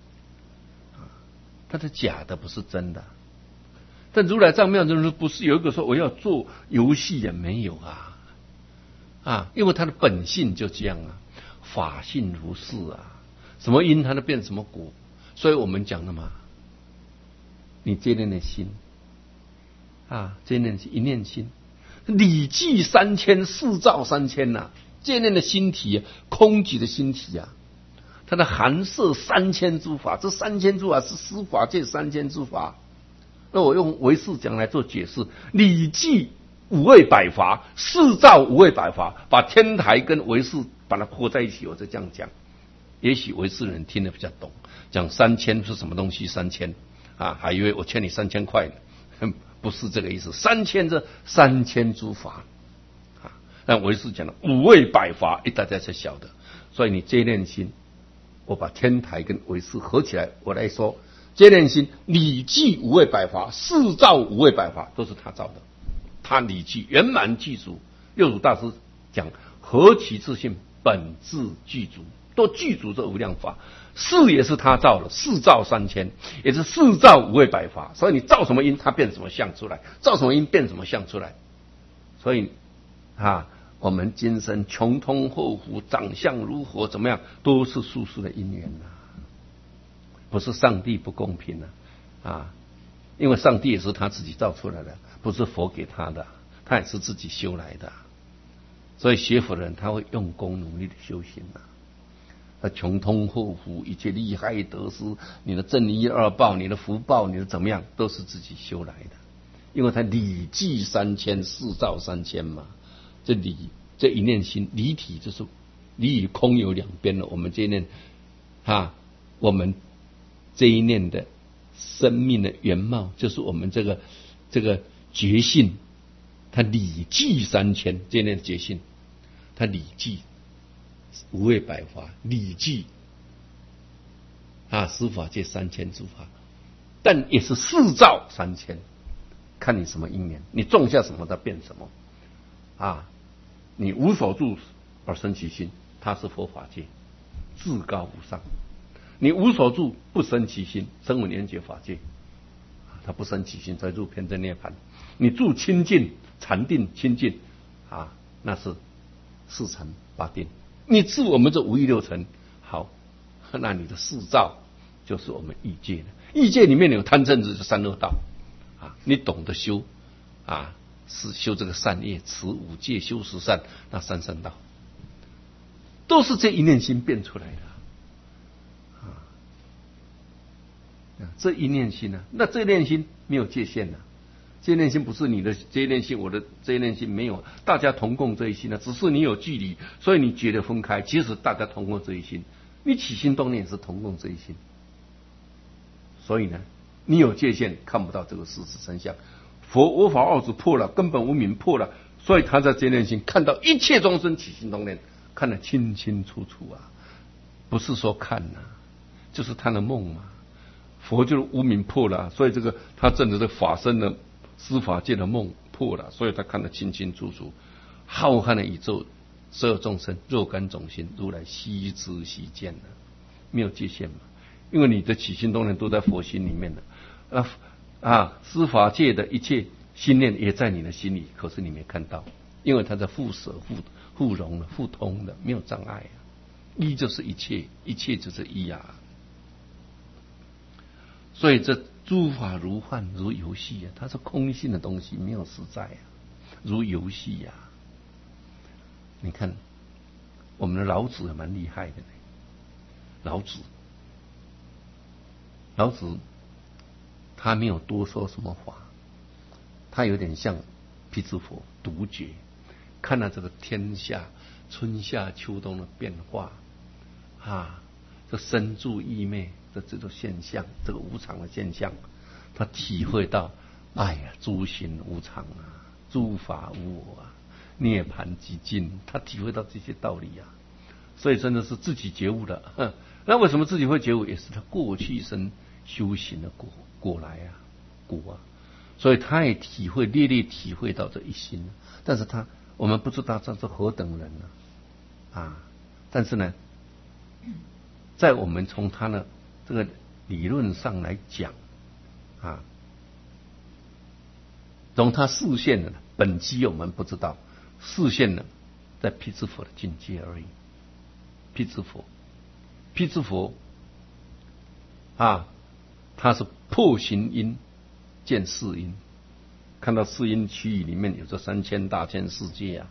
它是假的，不是真的。但如来藏妙真如不是有一个说我要做游戏也没有因为它的本性就这样法性如是什么因它就变什么果。所以我们讲的嘛，你这念的心这念一念心，理记3000，事照3000这念的心体空寂的心体它的含摄3000诸法，这3000诸法是十法界3000诸法。那我用唯识讲来做解释，理记五味百法，事照五味百法，把天台跟唯识把它合在一起，我就这样讲。也许唯识人听得比较懂，讲3000是什么东西？3000还以为我欠你3000块呢，不是这个意思。3000这3000诸法但唯识讲的五味百法，大家才晓得。所以你这念心，我把天台跟唯识合起来，我来说，这念心理记五味百法，事照五味百法，都是他造的。他理记圆满具足。六祖大师讲何其自性，本自具足，都具足这无量法。事也是他造的，事照3000，也是事照五味百法。所以你造什么因，它变什么相出来；造什么因，变什么相出来。所以我们今生穷通后福，长相如何，怎么样，都是术士的因缘呐，不是上帝不公平啊！因为上帝也是他自己造出来的，不是佛给他的，他也是自己修来的。所以学佛的人他会用功努力的修行他穷通后福，一切利害得失，你的正一二报，你的福报，你的怎么样，都是自己修来的。因为他理计3000，事造3000嘛。这一念心，离体就是离与空有两边了。我们这一念我们这一念的生命的原貌，就是我们这个觉性，它理计3000，这一念的觉性，它理计无畏百法，理计十法界3000诸法，但也是事造3000，看你什么因缘，你种下什么，它变什么你无所住而生其心，它是佛法界至高无上。你无所住不生其心，声闻缘觉法界它不生其心，才入偏真涅槃。你住清净禅定清净那是四禅八定。你住我们这五欲六尘，好，那你的四造就是我们欲界的。欲界里面有贪嗔痴三恶道你懂得修是修这个善业，持五戒，修十善，那三圣道都是这一念心变出来的这一念心那这一念心没有界限这一念心不是你的这一念心，我的这一念心没有，大家同共这一心只是你有距离，所以你觉得分开，其实大家同共这一心，你起心动念是同共这一心，所以呢，你有界限看不到这个事实真相。佛我法二执破了，根本无明破了，所以他在这念心看到一切众生起心动念，看得清清楚楚不是说看就是他的梦嘛。佛就是无明破了，所以这个他证得这法身的司法界的梦破了，所以他看得清清楚楚。浩瀚的宇宙，所有众生若干种心，如来悉知悉见没有界限嘛。因为你的起心动念都在佛心里面司法界的一切心念也在你的心里，可是你没看到，因为它在互舍互融的互通的，没有障碍一就是一切，一切就是一所以这诸法如幻如游戏它是空性的东西，没有实在如游戏你看我们的老子也蛮厉害的老子他没有多说什么话，他有点像辟支佛独觉，看到这个天下春夏秋冬的变化这生住异灭的这种现象，这个无常的现象，他体会到诸行无常诸法无我涅槃寂静，他体会到这些道理所以真的是自己觉悟的那为什么自己会觉悟，也是他过去生修行的果来所以他也略略体会到这一心，但是我们不知道这是何等人但是呢，在我们从他的这个理论上来讲从他示现的本机我们不知道，示现的在辟支佛的境界而已。辟支佛他是破行因见世因，看到世因区域里面有这3000大千世界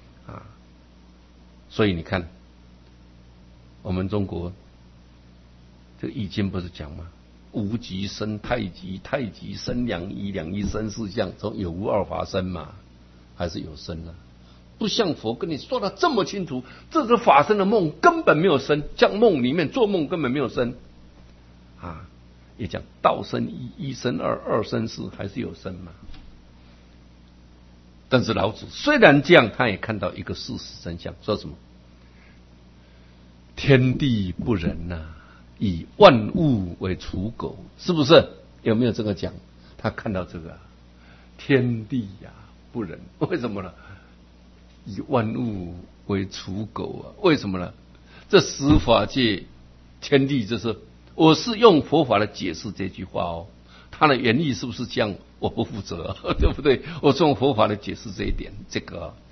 所以你看我们中国这个易经不是讲吗？无极生太极，太极生两仪，两仪生四象，从有无二法生嘛，还是有生不像佛跟你说的这么清楚，这个法身的梦根本没有生，像梦里面做梦根本没有生也讲道生一，一生二，二生四，还是有生嘛。但是老子虽然这样，他也看到一个事实真相，说什么？天地不仁以万物为刍狗，是不是？有没有这个讲？他看到这个天地不仁，为什么呢？以万物为刍狗为什么呢？这十法界天地就是我是用佛法来解释这句话它的原意是不是这样？我不负责对不对？我是用佛法来解释这一点，这个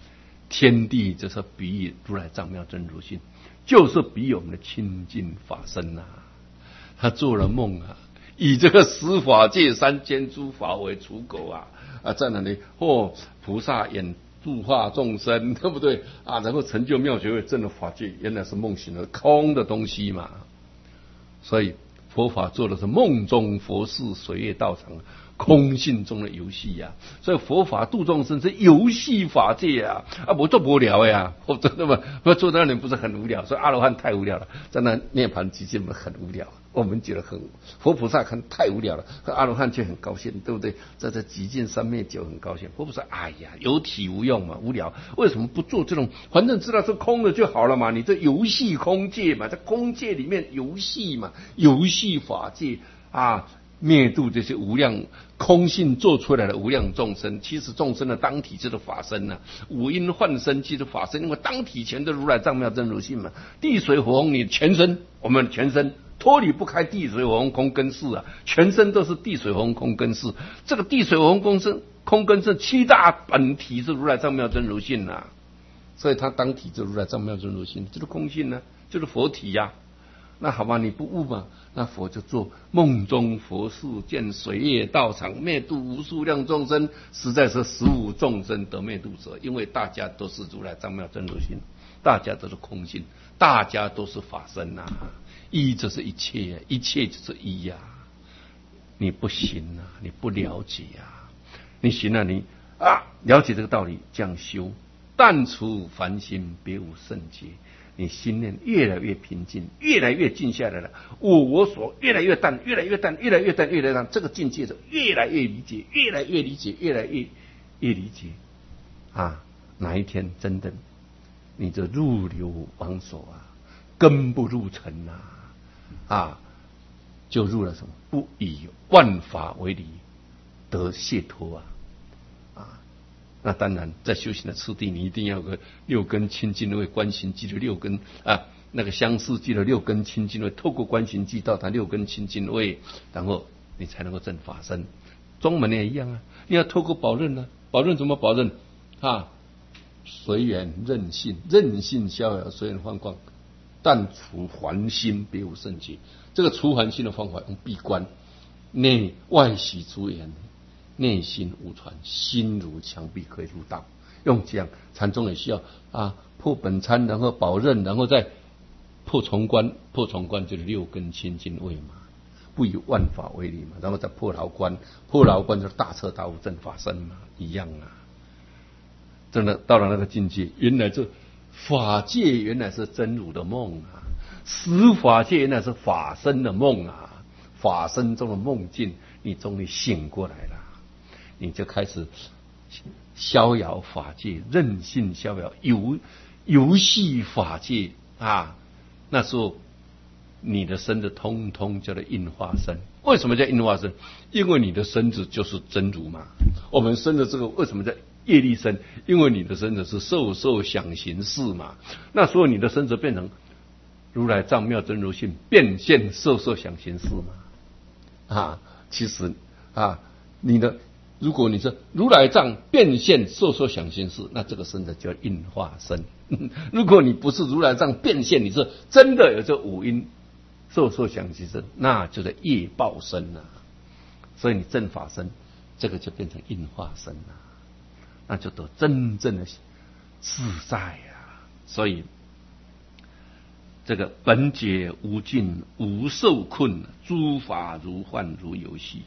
天地就是比喻如来藏妙真如性，就是比喻我们的清净法身啊。他做了梦啊，以这个十法界3000诸法为刍狗啊，在那里菩萨演度化众生，对不对啊？然后成就妙觉位，证了法界，原来是梦醒了空的东西嘛。所以佛法做的是梦中佛事，水月道场，空性中的游戏啊。所以佛法度众生是游戏法界啊，我做不了呀，我真的吗？我做到那里不是很无聊？所以阿罗汉太无聊了，在那涅槃寂静很无聊。我们觉得佛菩萨看太无聊了，阿罗汉却很高兴，对不对？在这极尽三昧久很高兴。佛菩萨哎呀，有体无用嘛，无聊，为什么不做这种？反正知道是空的就好了嘛。你这游戏空界嘛，在空界里面游戏嘛，游戏法界啊，灭度这些无量空性做出来的无量众生。其实众生的当体就是法身啊，五阴幻身即是法身，因为当体全的如来藏妙真如性嘛。地水火风，你全身，我们全身脱离不开地水火风空根识啊，全身都是地水火风空根识。这个地水火风空根识7大本体是如来藏妙真如性啊，所以它当体就是如来藏妙真如性，就是空性呢，就是佛体呀。那好吧，你不悟嘛，那佛就做梦中佛事，见水月道场，灭度无数量众生，实在是实无众生得灭度者。因为大家都是如来藏妙真如性，大家都是空性，大家都是法身啊。一就是一切，一切就是一呀。你不行啊，你不了解啊，你行了，你了解这个道理，这样修，淡除烦心，别无圣解。你心念越来越平静，越来越静下来了，我所越来越淡，越来越淡，越来越淡，越来越淡，这个境界就越来越理解，越来越理解，越来越理解啊！哪一天真的你这入流往所啊，根不入尘啊，就入了什么？不以万法为理，得解脱啊！那当然，在修行的次第，你一定要有个6根清净位，观行记的6根那个相似记的6根清净位，透过观行记到达6根清净位，然后你才能够证法身。宗门也一样啊，你要透过保任呢，保任怎么保任随缘任性，任性逍遥，随缘放光，但除烦心，别无圣解。这个除烦心的方法用闭关，内外洗诸缘。内心无传，心如墙壁可以入道。用这样，禅宗也需要破本参，然后保任，然后再破重关。破重关就是6根清净位嘛，不以万法为理嘛，然后再破牢关。破牢关就是大彻大悟证法身嘛，一样啊。真的到了那个境界，原来这法界原来是真如的梦啊，十法界原来是法身的梦啊，法身中的梦境，你终于醒过来了。你就开始逍遥法界，任性逍遥，游戏法界那时候你的身子通通叫做应化身。为什么叫应化身？因为你的身子就是真如嘛。我们生的这个为什么叫业力身？因为你的身子是受想行识嘛。那所以你的身子变成如来藏妙真如性，变现受想行识嘛。其实如果你是如来藏变现受想行识，那这个身子叫应化身。如果你不是如来藏变现，你是真的有这五阴受想行识，那就是业报身啊。所以你正法身，这个就变成应化身了，那就得真正的自在啊。所以这个本解无尽无受困，诸法如幻如游戏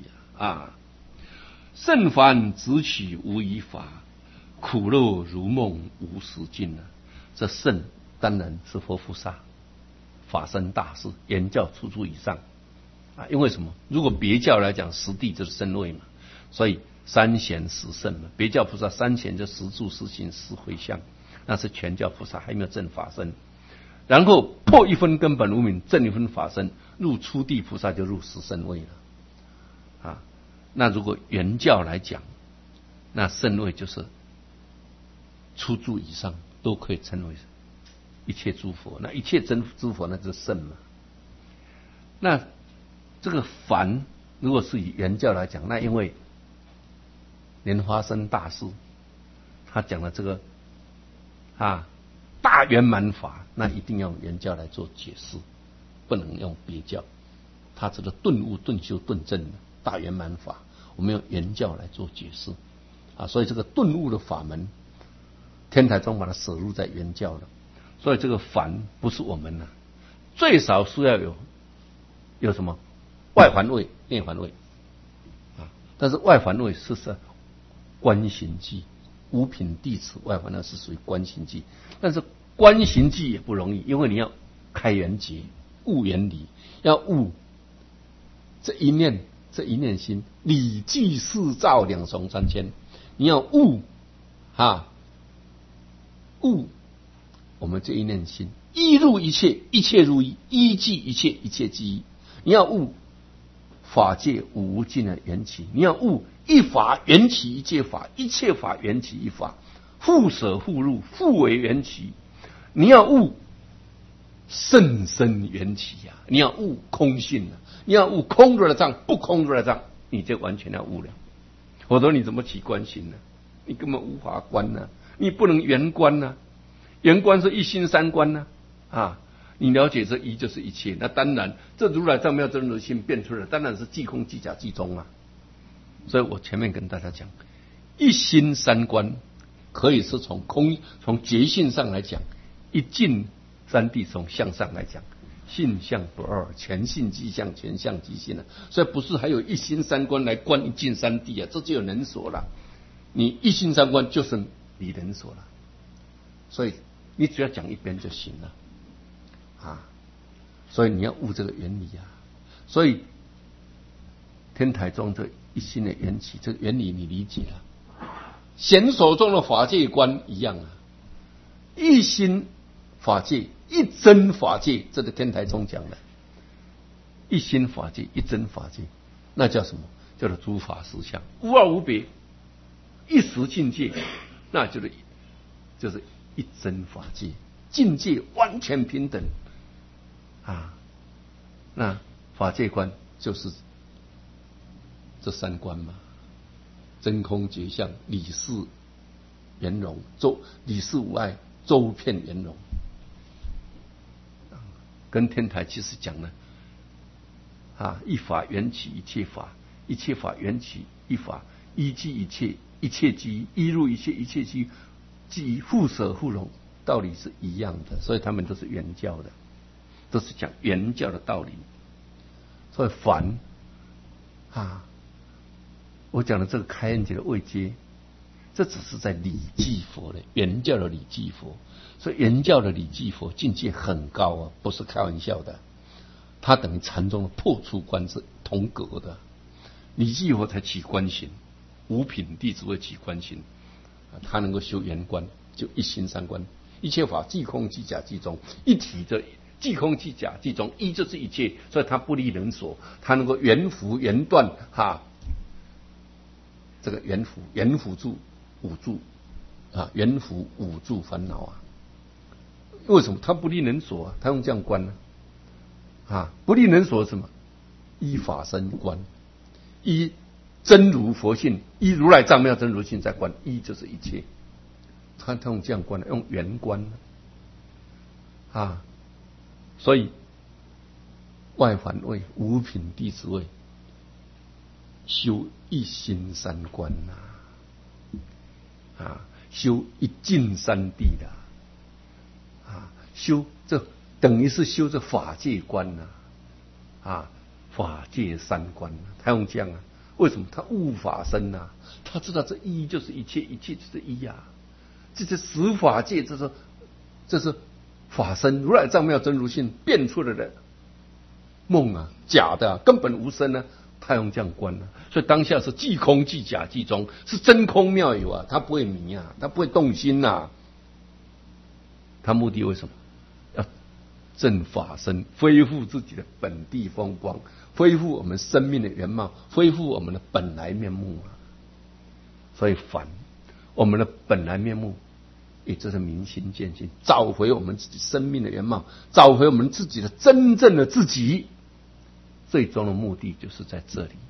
甚凡直取无遗法，苦乐如梦无时尽这甚当然是佛菩萨法身大士，言教处处以上因为什么？如果别教来讲，十地就是身位嘛，所以三贤十圣嘛。别教菩萨三贤就十住十行十回向，那是全教菩萨还没有证法身。然后破一分根本无明，证一分法身，入初地菩萨就入十圣位了那如果原教来讲，那圣位就是初住以上都可以称为一切诸佛，那一切真诸佛那就是圣嘛。那这个凡如果是以原教来讲，那因为莲花生大师他讲的这个大圆满法，那一定要用圆教来做解释，不能用别教。它这个顿悟、顿修、顿证的大圆满法，我们用圆教来做解释所以这个顿悟的法门，天台宗把它摄入在圆教了。所以这个凡不是我们最少是要有什么外环位、内环位但是外环位是观行记，五品弟子外环位是属于观行记，但是观行记也不容易，因为你要开圆结、悟原理，要悟这一念心，理记四照两重三千，你要悟悟我们这一念心，一入一切，一切入一，一即一切，一切即一。你要悟法界无尽的缘起，你要悟一法缘起一切法，一切法缘起一法，互舍互入，互为缘起。你要悟甚深缘起你要悟空性你要悟空如来藏，不空如来藏，你就完全要悟了。否则你怎么起观心呢？你根本无法观你不能圆观圆观是一心三观你了解这一就是一切，那当然这如来藏妙真如性变出来，当然是即空即假即中所以我前面跟大家讲，一心三观可以是从觉性上来讲，一境三谛从相上来讲，性相不二，全性即相，全相即性所以不是还有一心三观来观一境三谛这就有能所了。你一心三观就是离能所了，所以你只要讲一边就行了所以你要悟这个原理所以天台宗这一心的缘起，这个原理你理解了，显所中的法界观一样一心法界，一真法界，这个天台宗讲的一心法界，一真法界，那叫什么？叫做诸法实相，无二无别，一时境界，那就是一真法界，境界完全平等那法界观就是这三观嘛，真空觉相，理事圆融，理事无碍，周遍圆融跟天台其实讲呢一法缘起一切法，一切法缘起一法，一即一切，一切即一，一入一切，一切即互舍互融，道理是一样的，所以他们都是圆教的，都是讲圆教的道理。所以凡我讲的这个开恩节的位阶，这只是在理记佛的圆教的理记佛，所以圆教的理记佛境界很高不是开玩笑的，它等于禅宗的破除观是同格的。理记佛才起观行，五品弟子会起观行他能够修圆观，就一心三观，一切法即空即假即中，一体的即空即假即中，一就是一切，所以他不离能所，他能够圆伏圆断这个圆伏住五住圆伏五住烦恼为什么他不离能所他用这样观不立能所是什么？依法身观，依真如佛性，依如来藏妙真如性在观，依就是一切。他用这样观用圆观所以外环位、五品弟子位，修一心三观修一境三谛修这等于是修这法界观法界三观他用这样为什么？他悟法身他知道这一就是一切，一切就是一这是实法界，这是法身，如来藏妙真如性变出来的梦假的根本无生他用这样观所以当下是即空即假即中，是真空妙有他不会迷他不会动心他目的为什么？要正法身，恢复自己的本地风光，恢复我们生命的原貌，恢复我们的本来面目所以凡我们的本来面目，也就是明心见性，找回我们自己生命的原貌，找回我们自己的真正的自己，最终的目的就是在这里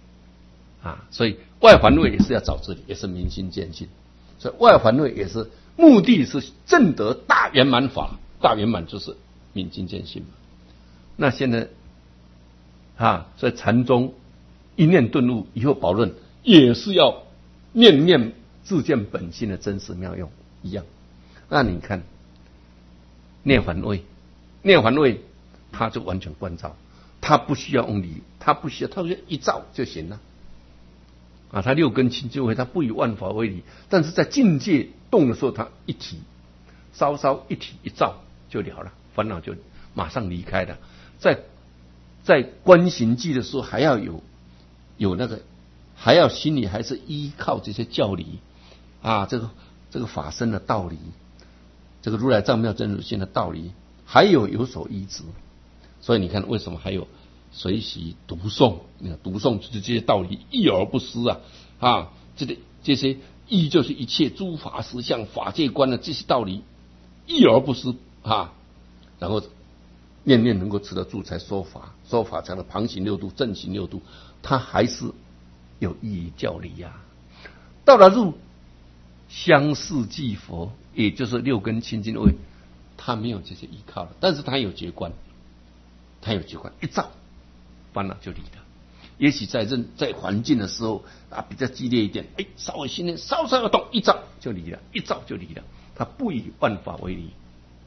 所以外环位也是要找这里，也是明心见性，所以外环位也是目的是证得大圆满法，大圆满就是明心见性嘛。那现在在禅宗一念顿悟，以后宝论也是要念念自见本心的真实妙用一样。那你看涅槃位，他就完全观照，他不需要用理，他不需要，他就一照就行了。他六根清净慧，他不以万法为理，但是在境界动的时候，他一提，稍稍一提一照就了了，烦恼就马上离开了。在观行记的时候，还要有那个，还要心里还是依靠这些教理这个法身的道理，这个如来藏妙真如性的道理，还有所依止。所以你看，为什么还有随喜读诵？你看读诵就是这些道理一而不失这些义就是一切诸法实相、法界观的这些道理一而不失然后念念能够持得住才说法，说法才能旁行六度、正行六度，它还是有意义教理到了入相似即佛，也就是六根清净位，他没有这些依靠了，但是他有觉观，一照烦恼就离了。也许在环境的时候比较激烈一点，稍微心念稍稍要动，一照就离了，他不以万法为理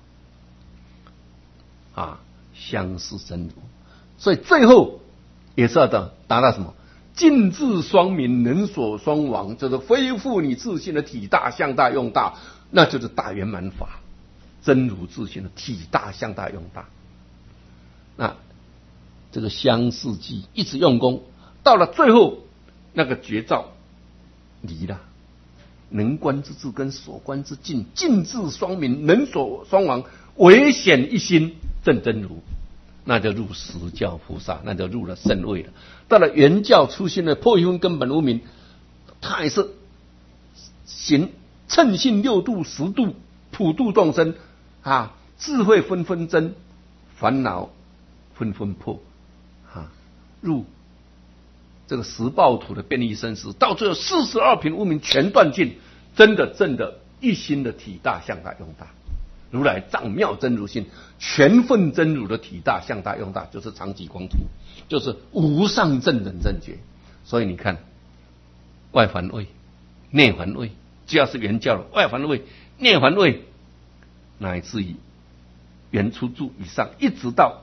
相似真如。所以最后也是要达到什么？尽智双明，能所双亡，就是恢复你自信的体大、相大、用大，那就是大圆满法，真如自信的体大、相大、用大。那这个相似记一直用功，到了最后那个绝照离了，能观之智跟所观之境，尽智双明，能所双亡，唯显一心证真如，那就入实教菩萨，那就入了圣位了。到了原教出现了破一分根本无明，他也是行称性六度十度，普度众生智慧纷纷增，烦恼纷纷破入这个十报土的便利生死，到最后42品无明全断尽，真的一心的体大、相大、用大。如来藏妙真如性，全分真如的体大、相大、用大，就是常寂光图，就是无上正等正觉。所以你看，外凡位、内凡位，只要是原教的外凡位、内凡位，乃至于原初住以上，一直到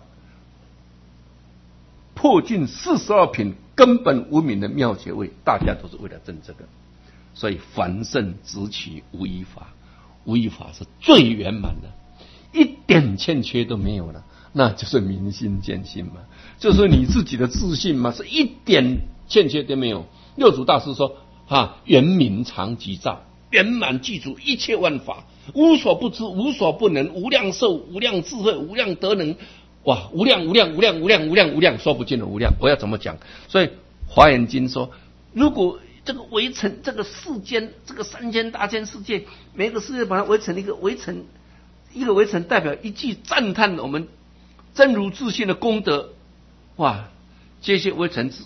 破尽42品根本无明的妙觉位，大家都是为了证这个。所以凡圣只取无一法，无一法是最圆满的，一点欠缺都没有了，那就是明心见性嘛，就是你自己的自信嘛，是一点欠缺都没有。六祖大师说圆明常寂照，圆满具足一切万法，无所不知，无所不能，无量寿，无量智慧，无量德能，无量无量无量无量无量无量，说不尽的无量。我要怎么讲？所以华严经说，如果这个围城，这个世间，这个三千大千世界，每个世界把它围成一个围城，代表一句赞叹我们真如自信的功德。这些围城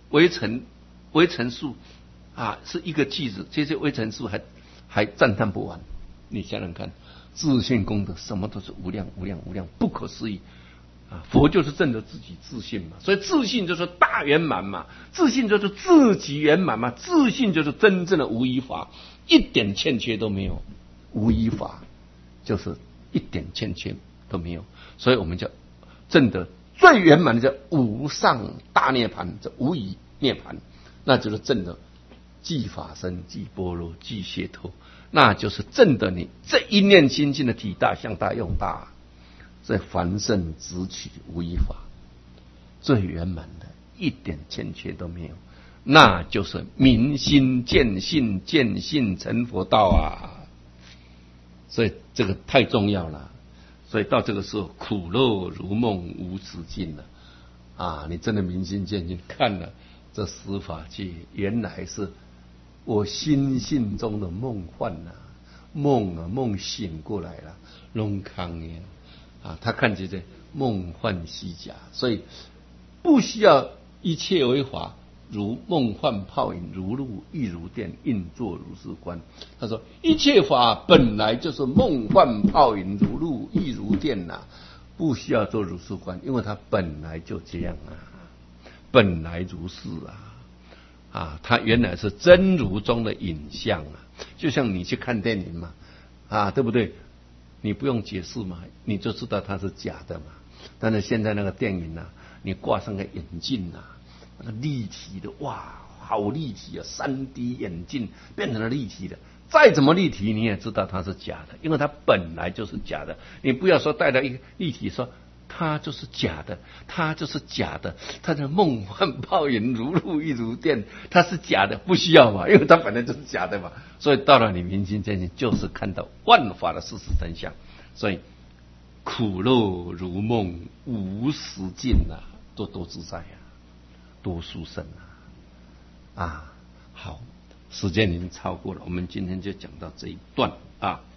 数是一个句子，这些围城数还赞叹不完。你想想看，自信功德什么都是无量无量无量，不可思议。佛就是证得自己自信嘛，所以自信就是大圆满嘛，自信就是自己圆满嘛，自信就是真正的无一法，一点欠缺都没有。无一法就是一点欠缺都没有，所以我们叫证得最圆满的叫无上大涅槃，这无疑涅槃，那就是证得即法身、即般若、即解脱，那就是证得你这一念心性的体大、相大、用大。所以凡圣只取无一法，最圆满的，一点欠缺都没有，那就是明心见性，见性成佛道所以这个太重要了。所以到这个时候，苦乐如梦无止境了你真的明心见性，看了这十法界，原来是我心性中的梦幻梦醒过来了，弄康耶他看起来梦幻虚假，所以不需要一切为法， 如梦幻泡影，如露亦如电，应作如是观。他说，一切法本来就是梦幻泡影，如露亦如电呐，不需要做如是观，因为它本来就这样啊，本来如是啊，它原来是真如中的影像啊，就像你去看电影嘛，对不对？你不用解释嘛，你就知道它是假的嘛。但是现在那个电影啊，你挂上个眼镜啊，那个立体的，哇，好立体啊！3D 眼镜变成了立体的，再怎么立体你也知道它是假的，因为它本来就是假的。你不要说带了一个立体说它就是假的，它就是假的，它的梦幻泡影，如露亦如电，它是假的，不需要嘛，因为它本来就是假的嘛。所以到了你明心见性，就是看到万法的事实真相。所以苦乐如梦，无时尽啊，多自在啊，多殊胜啊！好，时间已经超过了，我们今天就讲到这一段啊。